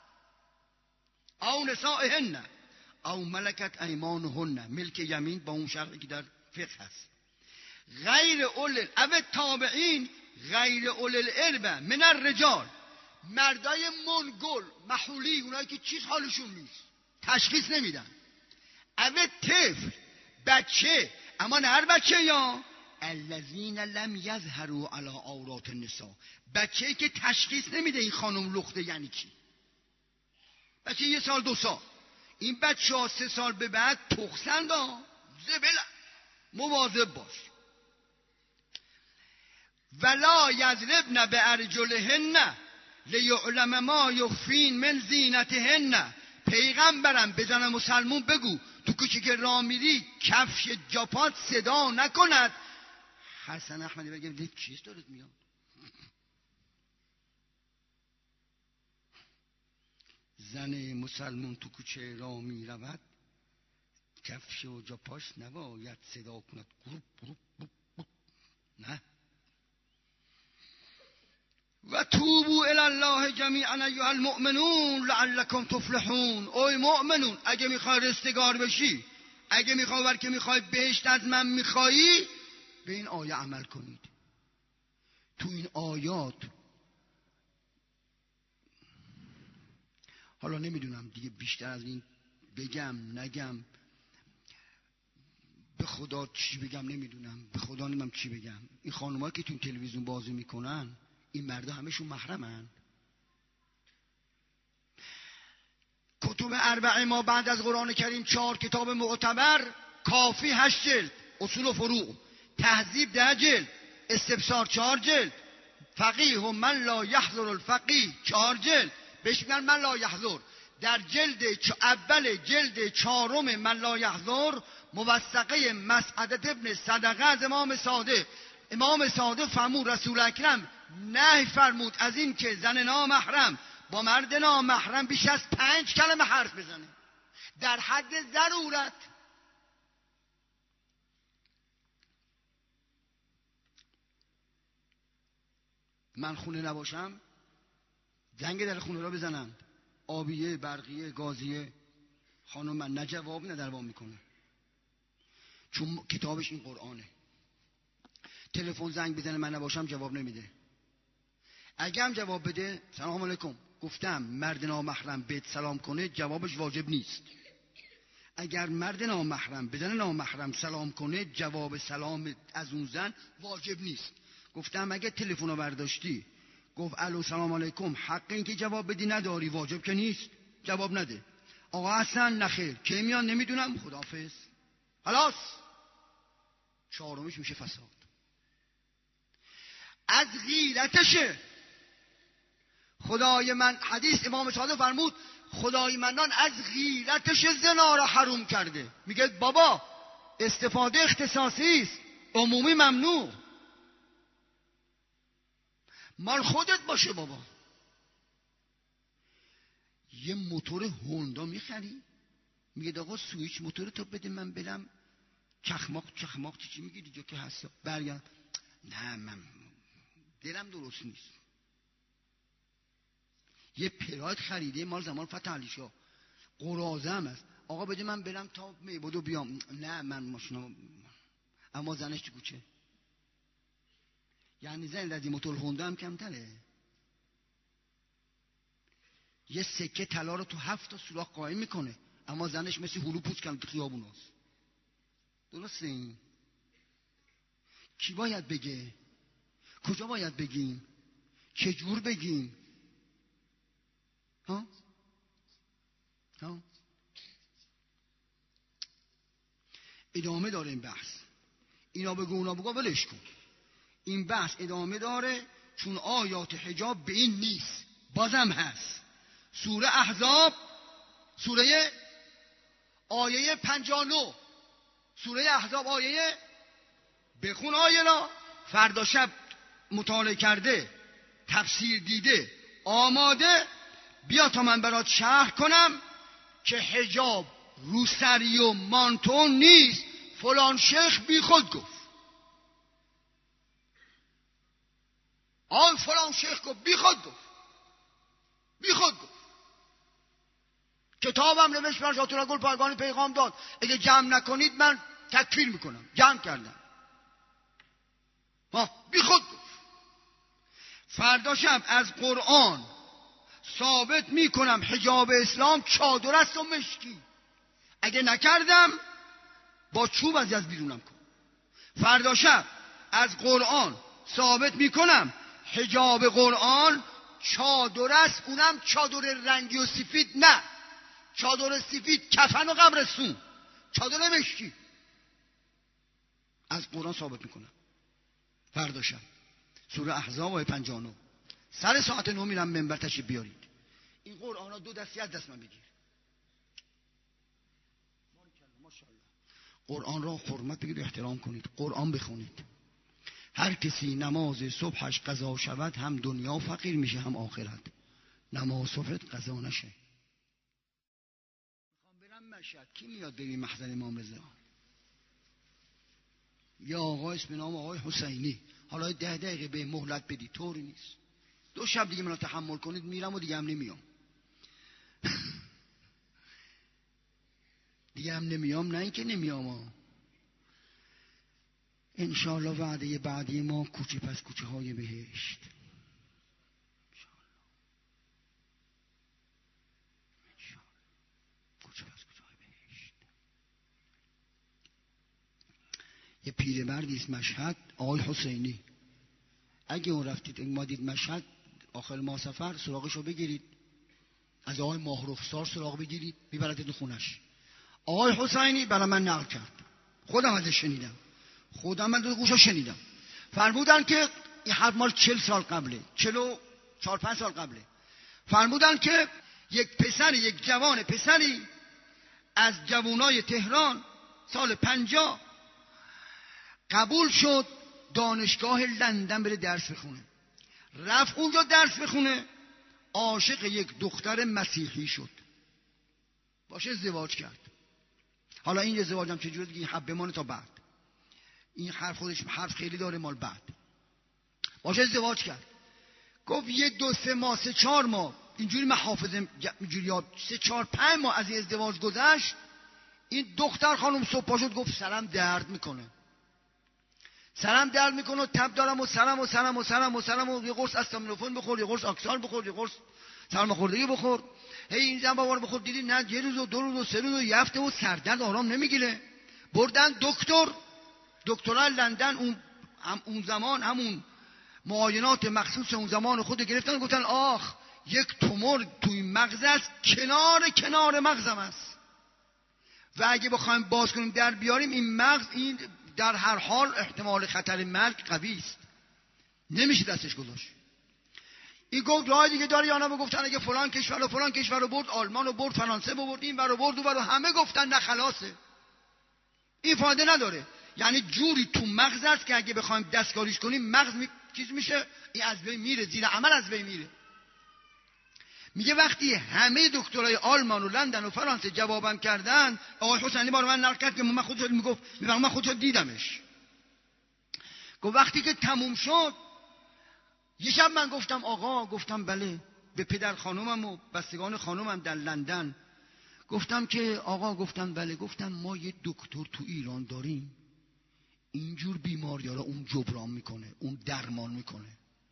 او نسائهن او ملکت ایمانهن، ملک یمین با اون شرطی که در فقه هست. غیر اول او تابعین غیر اول الارب من الرجال، مردای منگل محولی، اونایی که چیز حالشون نیست، تشخیص نمیدن. او طفل، بچه، اما نه هر بچه، یا الذین لم یظهروا علی عورات النساء، بچه‌ای که تشخیص نمیده این خانم لخته یعنی چی. بچه یه سال دو سال، این بچه ها سه سال به بعد تخسند ها زبله، مواظب باش. ولا یضربن بارجلهن لیعلم ما یخفین من زینتهن، پیغمبرم به زن مسلمون بگو تو کوچه که راه میری کفش جاپات صدا نکند. حسن احمدی بگم چیست دارد میاد؟ زن مسلمون تو کوچه راه می رود کفش و جاپاش نباید صدا کند. گروپ گروپ گروپ. نه. و توبوا الی الله جمیعا ایها المؤمنون لعلکم تفلحون. اوی مؤمنون، اگه میخوای رستگار بشی، اگه میخوای ور که میخوای بهشت از من میخوایی، به این آیه عمل کنید. تو این آیات حالا نمیدونم دیگه بیشتر از این بگم نگم، به خدا چی بگم نمیدونم، به خدا نمیدونم چی بگم. این خانم‌ها که تو تلویزیون بازی میکنن، این مردا همشون محرمن. کتب اربعه ما بعد از قرآن کریم چهار کتاب معتبر، کافی هشت جلد، اصول و فروع، تهذیب ده جلد، استبصار چهار جلد، فقیه و من لا یحضر الفقیه چهار جلد، بهش میگن من لا یحضر. در جلد اول جلد چهارم من لا یحضر موثقه مسعدت ابن صدقه از امام صادق. امام صادق فرمود رسول اکرم نهی فرمود از این که زن نامحرم با مرد نامحرم بیش از پنج کلمه حرف بزنه در حد ضرورت. من خونه نباشم زنگ در خونه را بزنند، آبیه، برقیه، گازیه، خانم من نه جواب نه دوام میکنه، چون کتابش این قرآنه. تلفن زنگ بزنه من نباشم جواب نمیده. اگه هم جواب بده سلام علیکم گفتم مرد نامحرم بهت سلام کنه، جوابش واجب نیست. اگر مرد نامحرم به زن نامحرم سلام کنه، جواب سلام از اون زن واجب نیست. گفتم اگه تلفن رو برداشتی گفت الو سلام علیکم، حق این که جواب بدی نداری، واجب که نیست، جواب نده. آقا حسن نخیر کی میان نمیدونم، خداحافظ. خلاص. چهارمش میشه فساد. از غیرتشه. خدای من، حدیث امام صادق فرمود خدای منان از غیرتش زنا را حروم کرده. میگه بابا استفاده اختصاصی است، عمومی ممنوع. مال خودت باشه بابا. یه موتور هوندا میخری، میگه آقا سوئیچ موتور تو بده من برم چخماق چخماق چی چی میگه دیگه که هست برگرد. نه من دلم درست نیست. یه پراید خریده مال زمان فتح علی شاه، قراضه هم هست، آقا بده من برم تا میبودو بیام. نه من ماشینا. اما زنش تو کوچه، یعنی زن از این موتور هوندا هم کمتره. یه سکه طلا رو تو هفت تا سوراخ قایم میکنه، اما زنش مثل هلو پوچ کن تو خیابون هست. درسته این؟ کی باید بگه؟ کجا باید بگیم؟ چجور بگیم؟ ها؟ ها؟ ادامه داره این بحث. اینا بگو اونا بگو ولش کن. این بحث ادامه داره چون آیات حجاب به این نیست، بازم هست. سوره احزاب، سوره آیه پنجاه و نه، سوره احزاب آیه، بخون آیه را، فردا شب مطالعه کرده، تفسیر دیده، آماده، بیا تا من برات شرح کنم که حجاب روسری و مانتون نیست. فلان شیخ بی خود گفت، آن فلان شیخ گفت، بی خود گفت، بی خود گفت. کتابم نوشت من شاطر گل پایگانی پیغام داد، اگه جمع نکنید من تکفیر میکنم. جمع کردم. ها بی خود گفت. فردا شب از قرآن ثابت میکنم حجاب اسلام چادر است و مشکی. اگه نکردم با چوب از از بیرونم کن. فردا شب از قرآن ثابت میکنم حجاب قرآن چادر است، اونم چادر رنگی و سفید نه، چادر سفید کفن و قبرستون، چادر مشکی. از قرآن ثابت میکنم. فردا شب سوره احزاب آیه پنجاه و نه، سر ساعت نه میرم منبر تشریف بیارید. این قرآن ها دو دستی از دست من بگیر. قرآن را حرمت بگید و احترام کنید. قرآن بخونید. هر کسی نماز صبحش قضا شود هم دنیا فقیر میشه هم آخرت. نماز صبحت قضا نشه. میخوام برم مشهد، کی میاد بریم محضر امام رضا؟ یا آقا اسم نام آقای حسینی، حالا ده دقیقه به مهلت بدید، طوری نیست. دو شب دیگه منو تحمل کنید، میرم و دیگه هم نمیام. دیگه هم نمیام، نه اینکه نمیام. انشاءالله وعده بعدی ما کوچه پس کوچه های بهشت. کوچه پس کوچه های بهشت. یه پیرمردی است مشهد، آقای حسینی. اگه اون رفتید اگه ما دید مشهد آخر ماه سفر، سراغشو بگیرید، از آقای ماهرخسار سراغ بگیرید، میبردید خونش. آقای حسینی برای من نقل کرد، خودم ازش شنیدم، خودم من دو گوشا شنیدم. فرمودن که این حرف مال چل سال قبله، چل و چهار پنج سال قبله. فرمودن که یک پسر، یک جوان پسری از جوانای تهران سال پنجاه قبول شد دانشگاه لندن بره درس بخونه. رفت اونجا درس بخونه، عاشق یک دختر مسیحی شد، باشه ازدواج کرد. حالا این ازدواج هم چجوره دیگه، این حب بمانه تا بعد. این حرف خودش حرف خیلی داره مال بعد. باشه ازدواج کرد. گفت یه دو سه ماه سه چهار ماه اینجوری من حافظم اینجوری یاد، سه چهار پنج ماه از این ازدواج گذشت. این دختر خانم صبح پا شد گفت سرم درد میکنه، سرم درد میکنه و تب دارم و سرم و سرم و سرم و سرم و یه قرص استامینوفن بخور، یه قرص آکسال بخور، یه قرص سرماخوردگی بخور. هی این زن بابا بخور، دیدی نه یه روز و دو روز و سه روز و یه هفته و سردرد آرام نمیگیره. بردن دکتر، دکترا لندن اون هم اون زمان همون معاینات مخصوص اون زمان خود گرفتن، گفتن آخ یک تومور توی مغز است، کنار کنار مغزم است و اگه بخوایم باز کنیم در بیاریم این مغز، این در هر حال احتمال خطر مرگ قوی است، نمیشه دستش گذاشت. این گفت راه دیگه داره یا نه؟ گفتن اگه فلان کشور و فلان کشور رو برد، آلمان رو برد، فرانسه رو برد، این ور رو برد اون ور رو، همه گفتن نه خلاصه، این فایده نداره. یعنی جوری تو مغز است که اگه بخوایم دستکاریش کنیم مغز می... چیز میشه، این از بین میره، زیر عمل از بین میره. میگه وقتی همه دکترای آلمان و لندن و فرانسه جوابم کردن، آقای حسینی بار من نقل کرد که من خودش میگفت میگم من خودش دیدمش. گفت وقتی که تموم شد یه شب من گفتم آقا، گفتم بله، به پدر خانومم و بستگان خانومم در لندن گفتم که آقا، گفتم بله، گفتم ما یه دکتر تو ایران داریم اینجور بیماریارا اون جبران میکنه، اون درمان میکنه.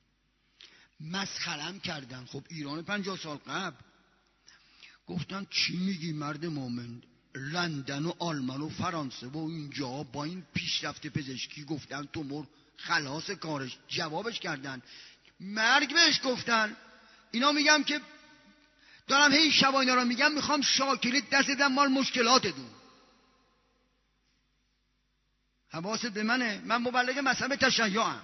مسخرم کردن. خب ایران پنجاه سال قبل. گفتن چی میگی مرد مومن؟ لندن و آلمان و فرانسه و اینجا با این پیشرفت پزشکی گفتن تومور خلاص کارش. جوابش کردن مرگ بهش گفتن. اینا میگم که دارم هی شبا اینا رو میگم، میخوام شاکلی دست دم مال مشکلات دون. حواست به منه، من مبلغ مذهب تشیعم.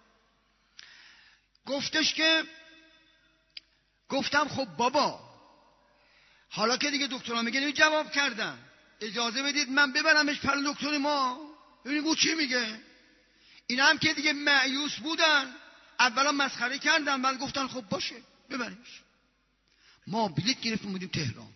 گفتش که گفتم خب بابا حالا که دیگه دکترها میگن جواب کردن، اجازه بدید من ببرمش پر دکتر ما ببینیم او چی میگه. اینا هم که دیگه مایوس بودن، اولا مسخره کردن، بعد گفتن خب باشه ببریمش. ما بلیط گرفتیم بودیم تهران،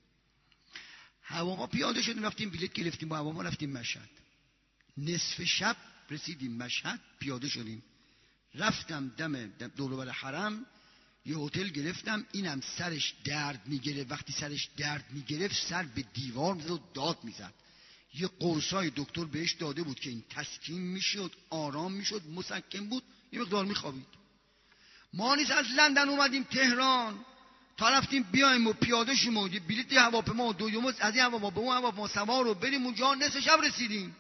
هواپا پیاده شدیم رفتیم بلیط گرفتیم، با هواپا رفتیم مشهد. نصف شب رسیدیم مشهد، پیاده شدیم رفتم دم دور و بر حرم یه هتل گرفتم. اینم سرش درد میگیره، وقتی سرش درد میگرفت سر به دیوار میزد و داد میزد. یه قرصای دکتر بهش داده بود که این تسکین میشد، آرام میشد، مسکن بود، یه مقدار میخوابید. ما نیز از لندن اومدیم تهران تا رفتیم بیایم و پیاده شیم و بلیط هواپیما دو یوم از این هواپیما به اون هواپیما سوار رو بریم اونجا. نصف شب رسیدیم،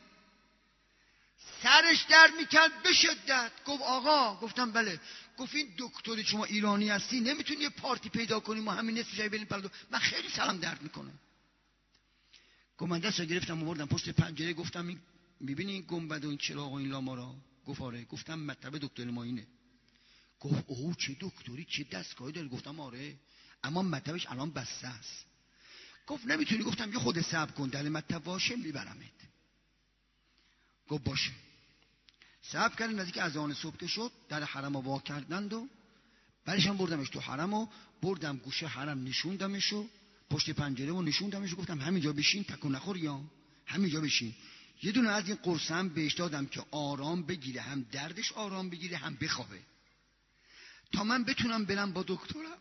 سرش درد میکرد به شدت. گفت آقا، گفتم بله. گفت این دکتر شما ایرانی هستی نمیتونی یه پارتی پیدا کنیم ما همین نصف شب بریم پردو؟ من خیلی سرم درد میکنه. گفت من دستو گرفتم آوردم پشت پنجره، گفتم این میبینی این گنبد و این چراغ و این لامارا؟ گفت آره. گفتم مطلب دکتر ما اینه. گفت اوه چه دکتری، چه دستگاهی داره؟ گفتم آره اما مطلبش الان بسته است. گفت نمیتونی؟ گفتم یه خود صبر کن، در مطلب واشه میبرمت. گفت باشه. صبر کردیم، نزدیک اذان صبح که شد در حرم رو وا کردند و بعدشم بردمش تو حرم و بردم گوشه حرم نشوندمش و پشت پنجره و نشوندمش و گفتم همینجا بشین تکون نخور، یا همینجا بشین. یه دونه از این قرص هم بهش دادم که آرام بگیره، هم دردش آرام بگیره هم بخوابه، تا من بتونم برم با دکترم.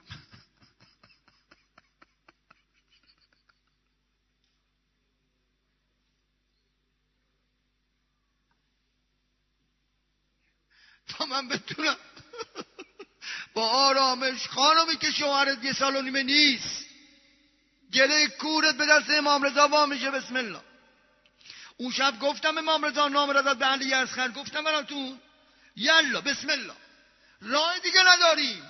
تا من بتونم با آرامش. خانمی که شوهرت یه سال و نیمه نیست، گله کورت به دست امام رضا وا میشه، بسم الله. اون شب گفتم امام رضا نام رضا به علی اصغر، گفتم براتون یلا بسم الله، راه دیگه نداریم،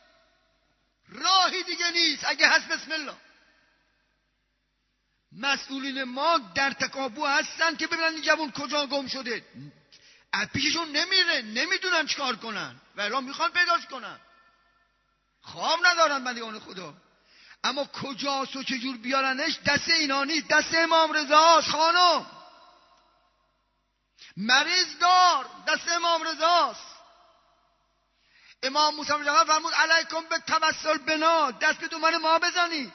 راهی دیگه نیست، اگه هست بسم الله. مسئولین ما در تکابو هستن که ببینن این جوون کجا گم شده، از پیششون نمیره، نمیدونن چیکار کنن و الان میخوان پیداش کنن، خواب ندارن بندگان خدا. اما کجاست و چجور بیارنش دست اینا نیست، دست امام رضاست. خانم مریض دار دست امام رضاست. امام موسی جواب فرمود علیکم به توسل بنا، دست به دومن ما بزنید،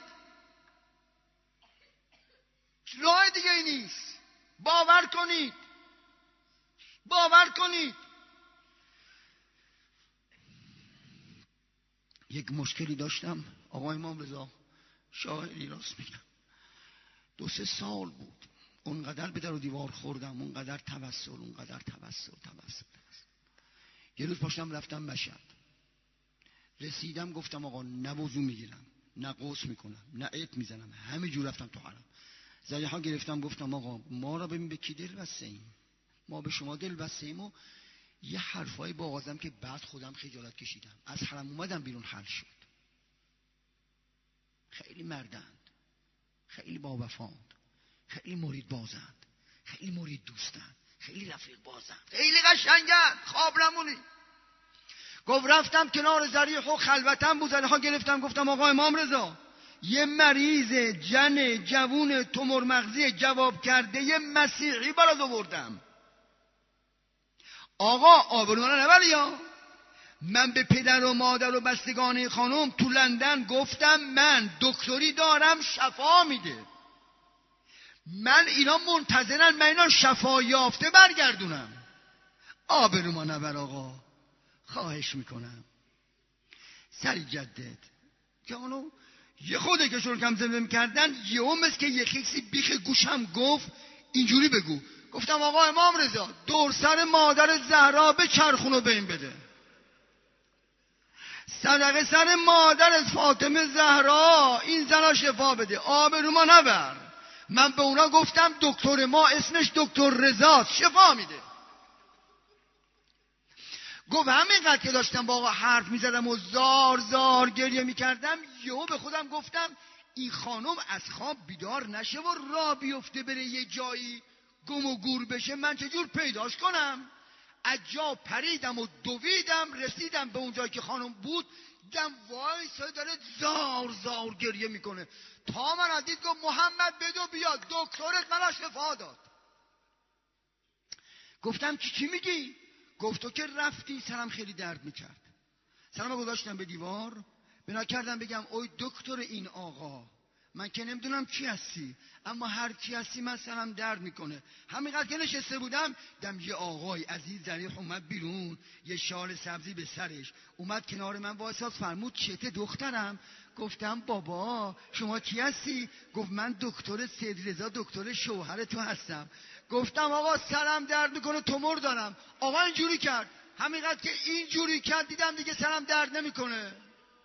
راه دیگه ای نیست. باور کنید، باور کنید. یک مشکلی داشتم آقای امام رضا، شاعری راست میگم، دو سه سال بود اونقدر به در و دیوار خوردم، اونقدر توسل، اونقدر توسل توسل. یه روز پاشتم رفتم مشهد، رسیدم گفتم آقا نه وضو میگیرم نه غسل میکنم نه عطر میزنم، همه جور رفتم تو حرم. زلیحا گرفتم گفتم آقا ما را ببین به کی دل بسته ایم، ما به شما دل بسته ایم. و یه حرفایی با آغازم که بعد خودم خجالت کشیدم، از حرم اومدم بیرون حل شد. خیلی مردند، خیلی با وفاند، خیلی مرید بازند، خیلی مرید دوستند، خیلی رفیق بازند، خیلی قشنگند، خواب نمونی. گفت رفتم کنار ذریح و خلوتم بود، زلیحا گرفتم گفتم آقا امام رضا یه مریض جن جوون تومور مغزی جواب کرده یه مسیحی برات آوردم. آقا آبرو منو نبری ها، من به پدر و مادر و بستگان خانم تو لندن گفتم من دکتری دارم شفا میده. من اینا منتظرن من اینا شفا یافته برگردونم. آبروما نبر آقا، خواهش میکنم سری جدد که اونو یه خوده که شروع کم زمین کردن یهو مثل که یه خیکسی بیخ گوشم گفت اینجوری بگو. گفتم آقا امام رضا دور سر مادر زهرا به چرخونو به این بده، صدقه سر مادر فاطمه زهرا این زنا شفا بده، آبروما نبر. من به اونا گفتم دکتر ما اسمش دکتر رضاست شفا میده. گفت همینقدر که داشتم با آقا حرف میزدم و زار زار گریه میکردم یهو به خودم گفتم این خانم از خواب بیدار نشه و را بیفته بره یه جایی گم و گور بشه، من چجور پیداش کنم؟ از جا پریدم و دویدم رسیدم به اون جایی که خانم بود، دیدم وایسا داره زار زار گریه میکنه. تا من از دید گفت محمد بدو بیا دکترت منو شفا داد. گفتم کی چی میگی؟ گفت تو که رفتی سرم خیلی درد میکرد. سرم گذاشتم به دیوار، بنا کردم بگم اوی دکتر این آقا من که نمیدونم کی هستی اما هر کی هستی من سرم درد میکنه. همینقدر که نشسته بودم دم یه آقای عزیز ظریف اومد بیرون، یه شال سبزی به سرش اومد کنار من وایساد، فرمود چته دخترم؟ گفتم بابا شما کی هستی؟ گفت من دکتر سید رضا دکتر شوهر تو هستم. گفتم آقا سرم درد میکنه تومور دارم. آقا اینجوری کرد، همینقدر که اینجوری کرد دیدم دیگه سرم درد نمیکنه.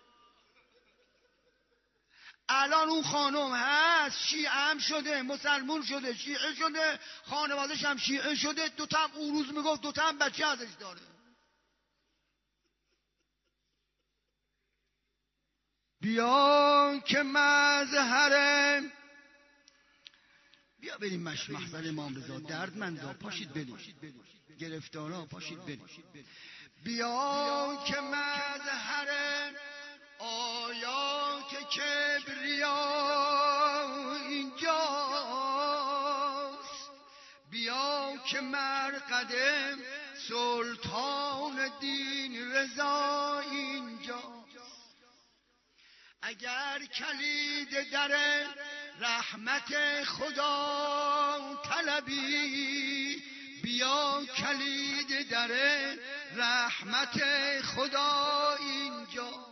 الان اون خانم هست شیعه هم شده، مسلمون شده، شیعه شده، خانوادش هم شیعه شده، دوتا هم اون روز میگفت دوتا هم بچه ازش داره. بیا که مظهره، بیا بریم مش محضر امام رضا، دردمندا پاشید بریم، گرفتارا پاشید بریم. بیا که مظهره آیات کبریا اینجاست، بیا که مرقد سلطان دین رضا اینجاست. اگر کلید در رحمت خدا طلبی، بیا کلید در رحمت خدا اینجا.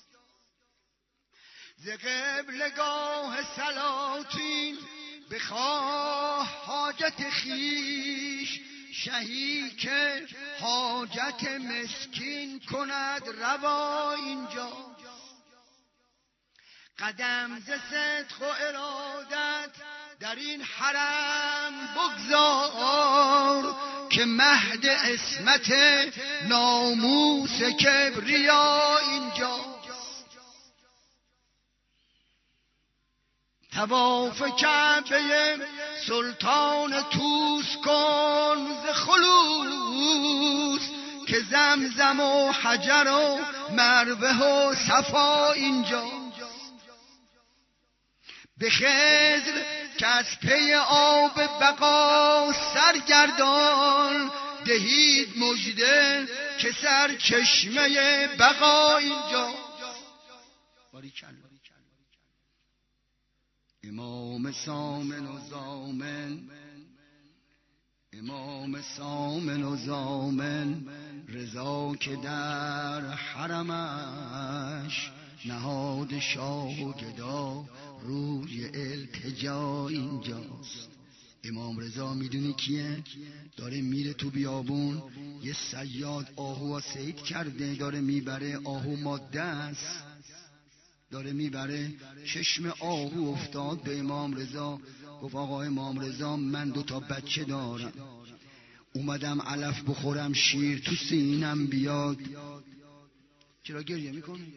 ز قبلگاه سلاطین بخواه حاجت خیش، شهی که حاجت مسکین کند روا اینجا. قدم ز صدق و ارادت در این حرم بگذار، که مهد عصمت ناموس کبریا اینجا. طواف کعبه سلطان توس کن ز خلوص، که زمزم و حجر و مروه و صفا اینجا. به خضر که از پی آب بقا سرگردان، دهید مژده که سر چشمه بقا اینجا. امام سامن و زامن، امام سامن و زامن، رضا که در حرمش نهاد شاه و گدا روی التجا اینجاست. امام رضا میدونی کیه؟ داره میره تو بیابون، یه صیاد آهو صید کرده داره میبره، آهو ماده است داره میبره، چشم آهو افتاد به امام رضا. گفت آقا امام رضا من دو تا بچه دارم، اومدم علف بخورم شیر تو سینم بیاد. چرا گریه میکنی؟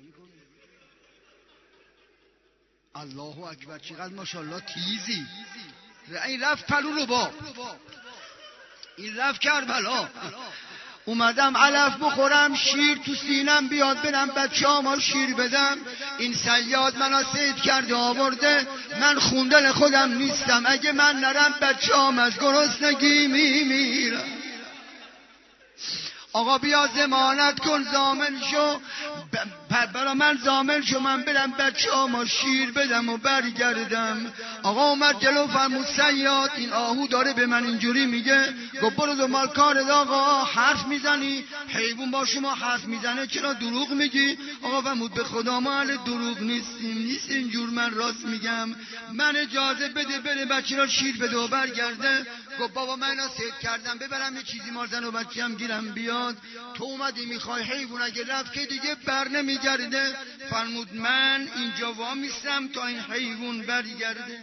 الله اکبر، چقدر ماشاءالله تیزی. این رفت پلو رو با این رفت کربلا. اومدم علف بخورم شیر تو سینم بیاد، برم بچه ها شیر بدم. این صیاد منو صید کرده آورده، من خوندن خودم نیستم، اگه من نرم بچه هم از گرسنگی میمیرم. آقا بیا ضمانت کن ضامن شو، برا من ضامن شو، من برم بچه ها ما شیر بدم و برگردم. آقا اومد جلو فرمود صیاد این آهو داره به من اینجوری میگه، گفت برو دنبال کارت آقا، حرف میزنی حیوان با شما حرف میزنه چرا دروغ میگی؟ آقا فرمود به خدا ما اهل دروغ نیستیم، نیست اینجور، من راست میگم، من اجازه بده بره بچه را شیر بده و برگرده. گفت بابا من اینا سید کردم ببرم یه چیزی مارزن و بچه هم گیرم بیاد، تو اومدی میخوای حیوان اگه رفت که دیگه بر نمیگرده. فرمود من اینجا وامیستم تا این حیوان برگرده.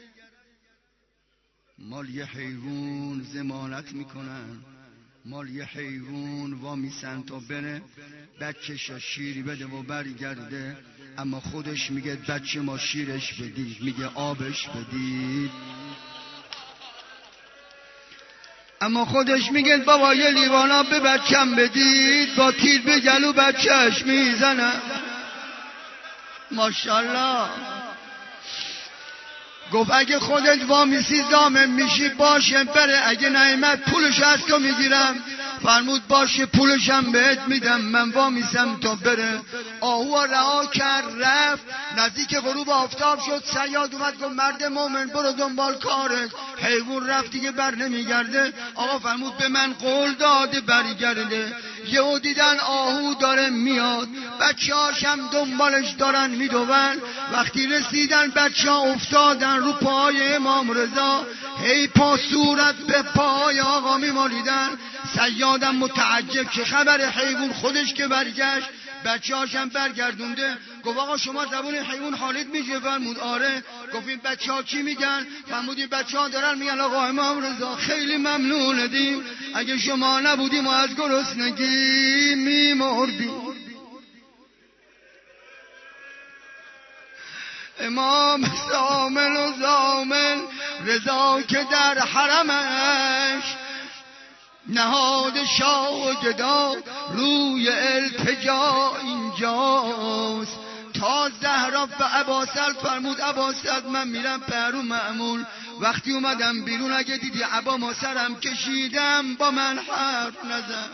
مال یه حیوان ضمانت میکنن، مال یه حیوان وامیسن تا بره بچه‌ش شیری بده و برگرده، اما خودش میگه بچه ما شیرش بدید، میگه آبش بدید، اما خودش میگه بابا یه لیوانا به بچم بدید، با تیر به گلو بچهش میزنم. ماشاءالله. گفت اگه خودت وامیسی ضامن میشی باشه بره، اگه نعمت پولش از تو میگیرم. فرمود باشه پولشم بهت میدم، من وامیسم تا بره. آهو رها کرد رفت، نزدیک غروب آفتاب شد. صیاد اومد گفت مرد مومن برو دنبال کارت، حیوان رفت دیگه بر نمیگرده. آقا فرمود به من قول داده برگرده. یهو دیدن آهو داره میاد، بچه هاشم دنبالش دارن میدون. وقتی رسیدن بچه ها افتادن رو پای امام رضا، هی پا صورت به پای آقا میمالیدن. صیادم متعجب که خبر حیوان، خودش که برگشت بچه هاشم برگردونده. گفت آقا شما زبون حیوان حالت میشه؟ فرمود آره. گفت این بچه ها چی میگن؟ فرمود این بچه ها دارن میگن آقا امام رضا خیلی ممنونتیم، اگه شما نبودیم ما از گرسنگی میمردیم. امام ضامن و ضامن رضا که در حرمش نهاد شاه و گدا روی التجا اینجاست. تا زهرا و عباسل فرمود عباسل من میرم پرو معمول. وقتی اومدم بیرون اگه دیدی عبا ما سرم کشیدم با من حرف نزن.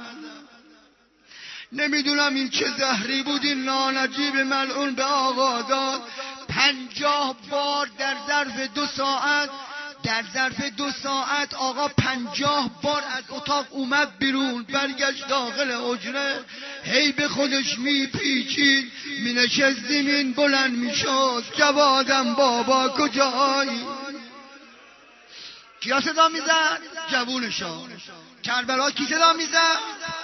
نمیدونم این چه زهری بود این نانجیب ملعون به آقا داد. پنجاه بار در ظرف دو ساعت در ظرف دو ساعت آقا پنجاه بار از اتاق اومد بیرون، برگشت داخل حجره، هی به خودش میپیچید، مینشست زمین بلند میشد. جوادم بابا کجایی؟ کیا صدا میزد؟ جوونشا. کربلا کی صدا میزد؟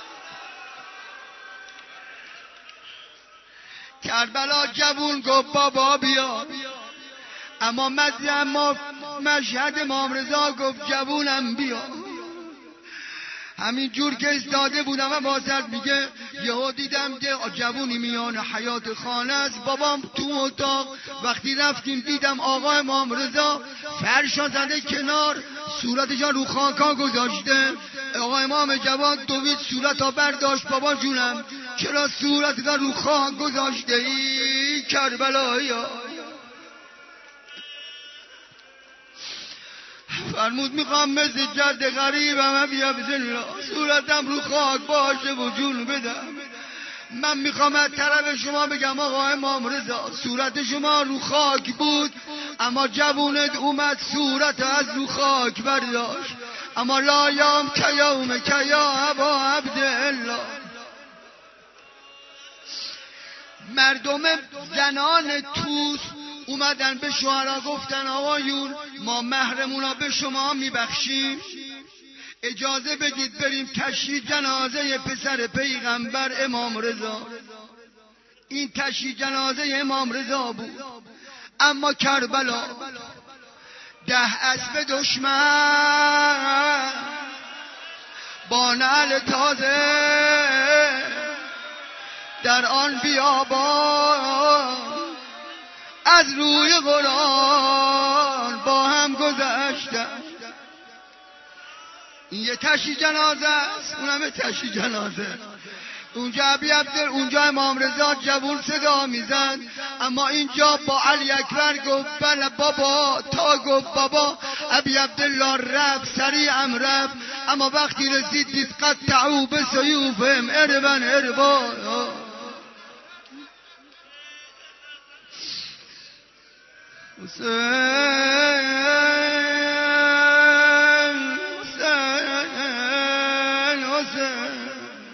کربلا جوون گفت بابا بیا. اما اما مشهد امام رضا گفت جوونم بیا. همین جور که استاده بودم و بازرد میگه یهو دیدم که جوونی میان حیات خانه است، بابام تو اتاق. وقتی رفتیم دیدم آقا امام رضا فرشا زده کنار، صورتش رو خاکا گذاشته. آقا امام جواد دوید صورتا برداشت. بابا جونم چرا صورتت رو خاک گذاشته ای کربلایی؟ فرمود میخوام مثل جد غریبم بیا بزنلا صورتم رو خاک باشه و جون بدم. من میخوام از طرف شما بگم آقا امام رضا صورت شما رو خاک بود، اما جوونت اومد صورت از رو خاک برداشت. اما لا یام که یوم که یا ابا عبدالله. مردم زنان توس اومدن به شوهرها گفتن آقایون ما مهرمونا به شما میبخشیم، اجازه بدید بریم تشییع جنازه پسر پیغمبر امام رضا. این تشییع جنازه امام رضا بود. اما کربلا ده اسب دشمن با نعل تازه در آن بیابان از روی قرآن با هم گذشتن. این یه تشییع جنازه است، اونم تشییع جنازه. اونجا ابی عبدالله، اونجا امام رضا جوون صدا میزد، اما اینجا با علی اکبر گفت بله بابا. تا گفت بابا ابی عبدالله رفت، سریعم رفت. اما وقتی رسید دید قطعوا به سیوفهم اربن اربا. حسین حسین حسین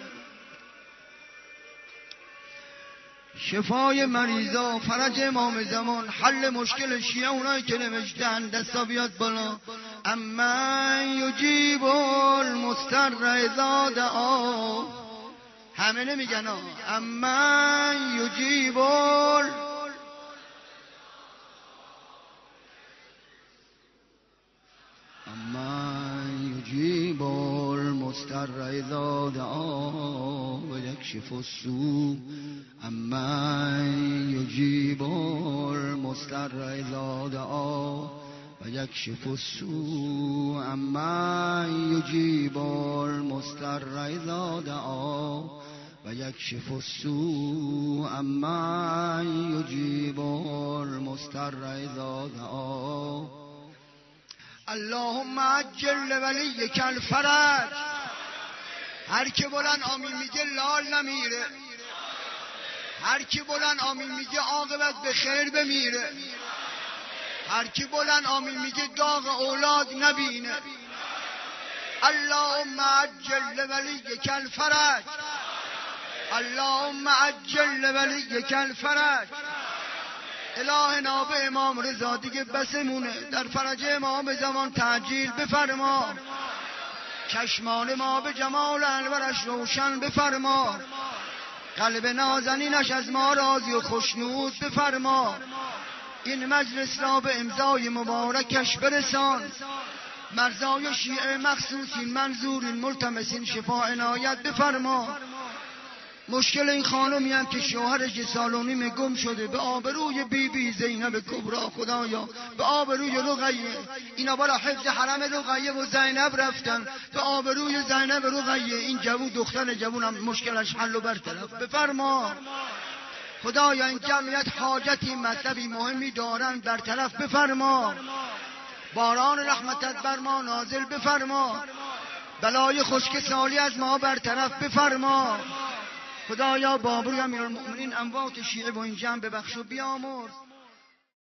شفای مریضا، فرج امام زمان، حل مشکل شیعه اونایی که نوشتن دستا بیاد بالا. اما یجیب المضطر اذا دعا، همه نمیگن ها. اما یجیب اما یجیب المضطر اذا دعا و یکشف السوء. اما یجیب المضطر اذا دعا و یکشف السوء. اما یجیب المضطر اذا دعا و یکشف السوء. اما یجیب المضطر اذا دعا. اللهم عجل ولیک الفرج. هر کی بلند آمین میگه لال نمیره، هر کی بلند آمین میگه عاقبت به خیر بمیره، هر کی بلند آمین میگه داغ اولاد نبینه. اللهم عجل ولیک الفرج. اللهم عجل ولیک الفرج. الهنا به امام رضا دیگه بسمونه، در فرج امام زمان تعجیل بفرما. چشمان ما به جمال انورش روشن بفرما. قلب نازنینش از ما راضی و خوشنود بفرما. این مجلس را به امضای مبارکش برسان. مرزای شیعه مخصوصین منظورین ملتمسین شفا عنایت بفرما. مشکل این خانمی هم که شوهرش سال و نیم گم شده، به آبروی بی بی زینب کبرا خدایا، به آبروی رقیه، اینا بالا حفظ حرم رقیه و زینب رفتن، به آبروی زینب رقیه این جوون دختر جوون هم مشکلش حل و برطرف بفرما. خدایا این جمعیت حاجتی مطلبی مهمی دارن برطرف بفرما. باران رحمتت بر ما نازل بفرما. بلای خشک سالی از ما برطرف بفرما. خدایا بابر امیرالمؤمنین اموات شیعه و این جمع ببخش و بیامرز.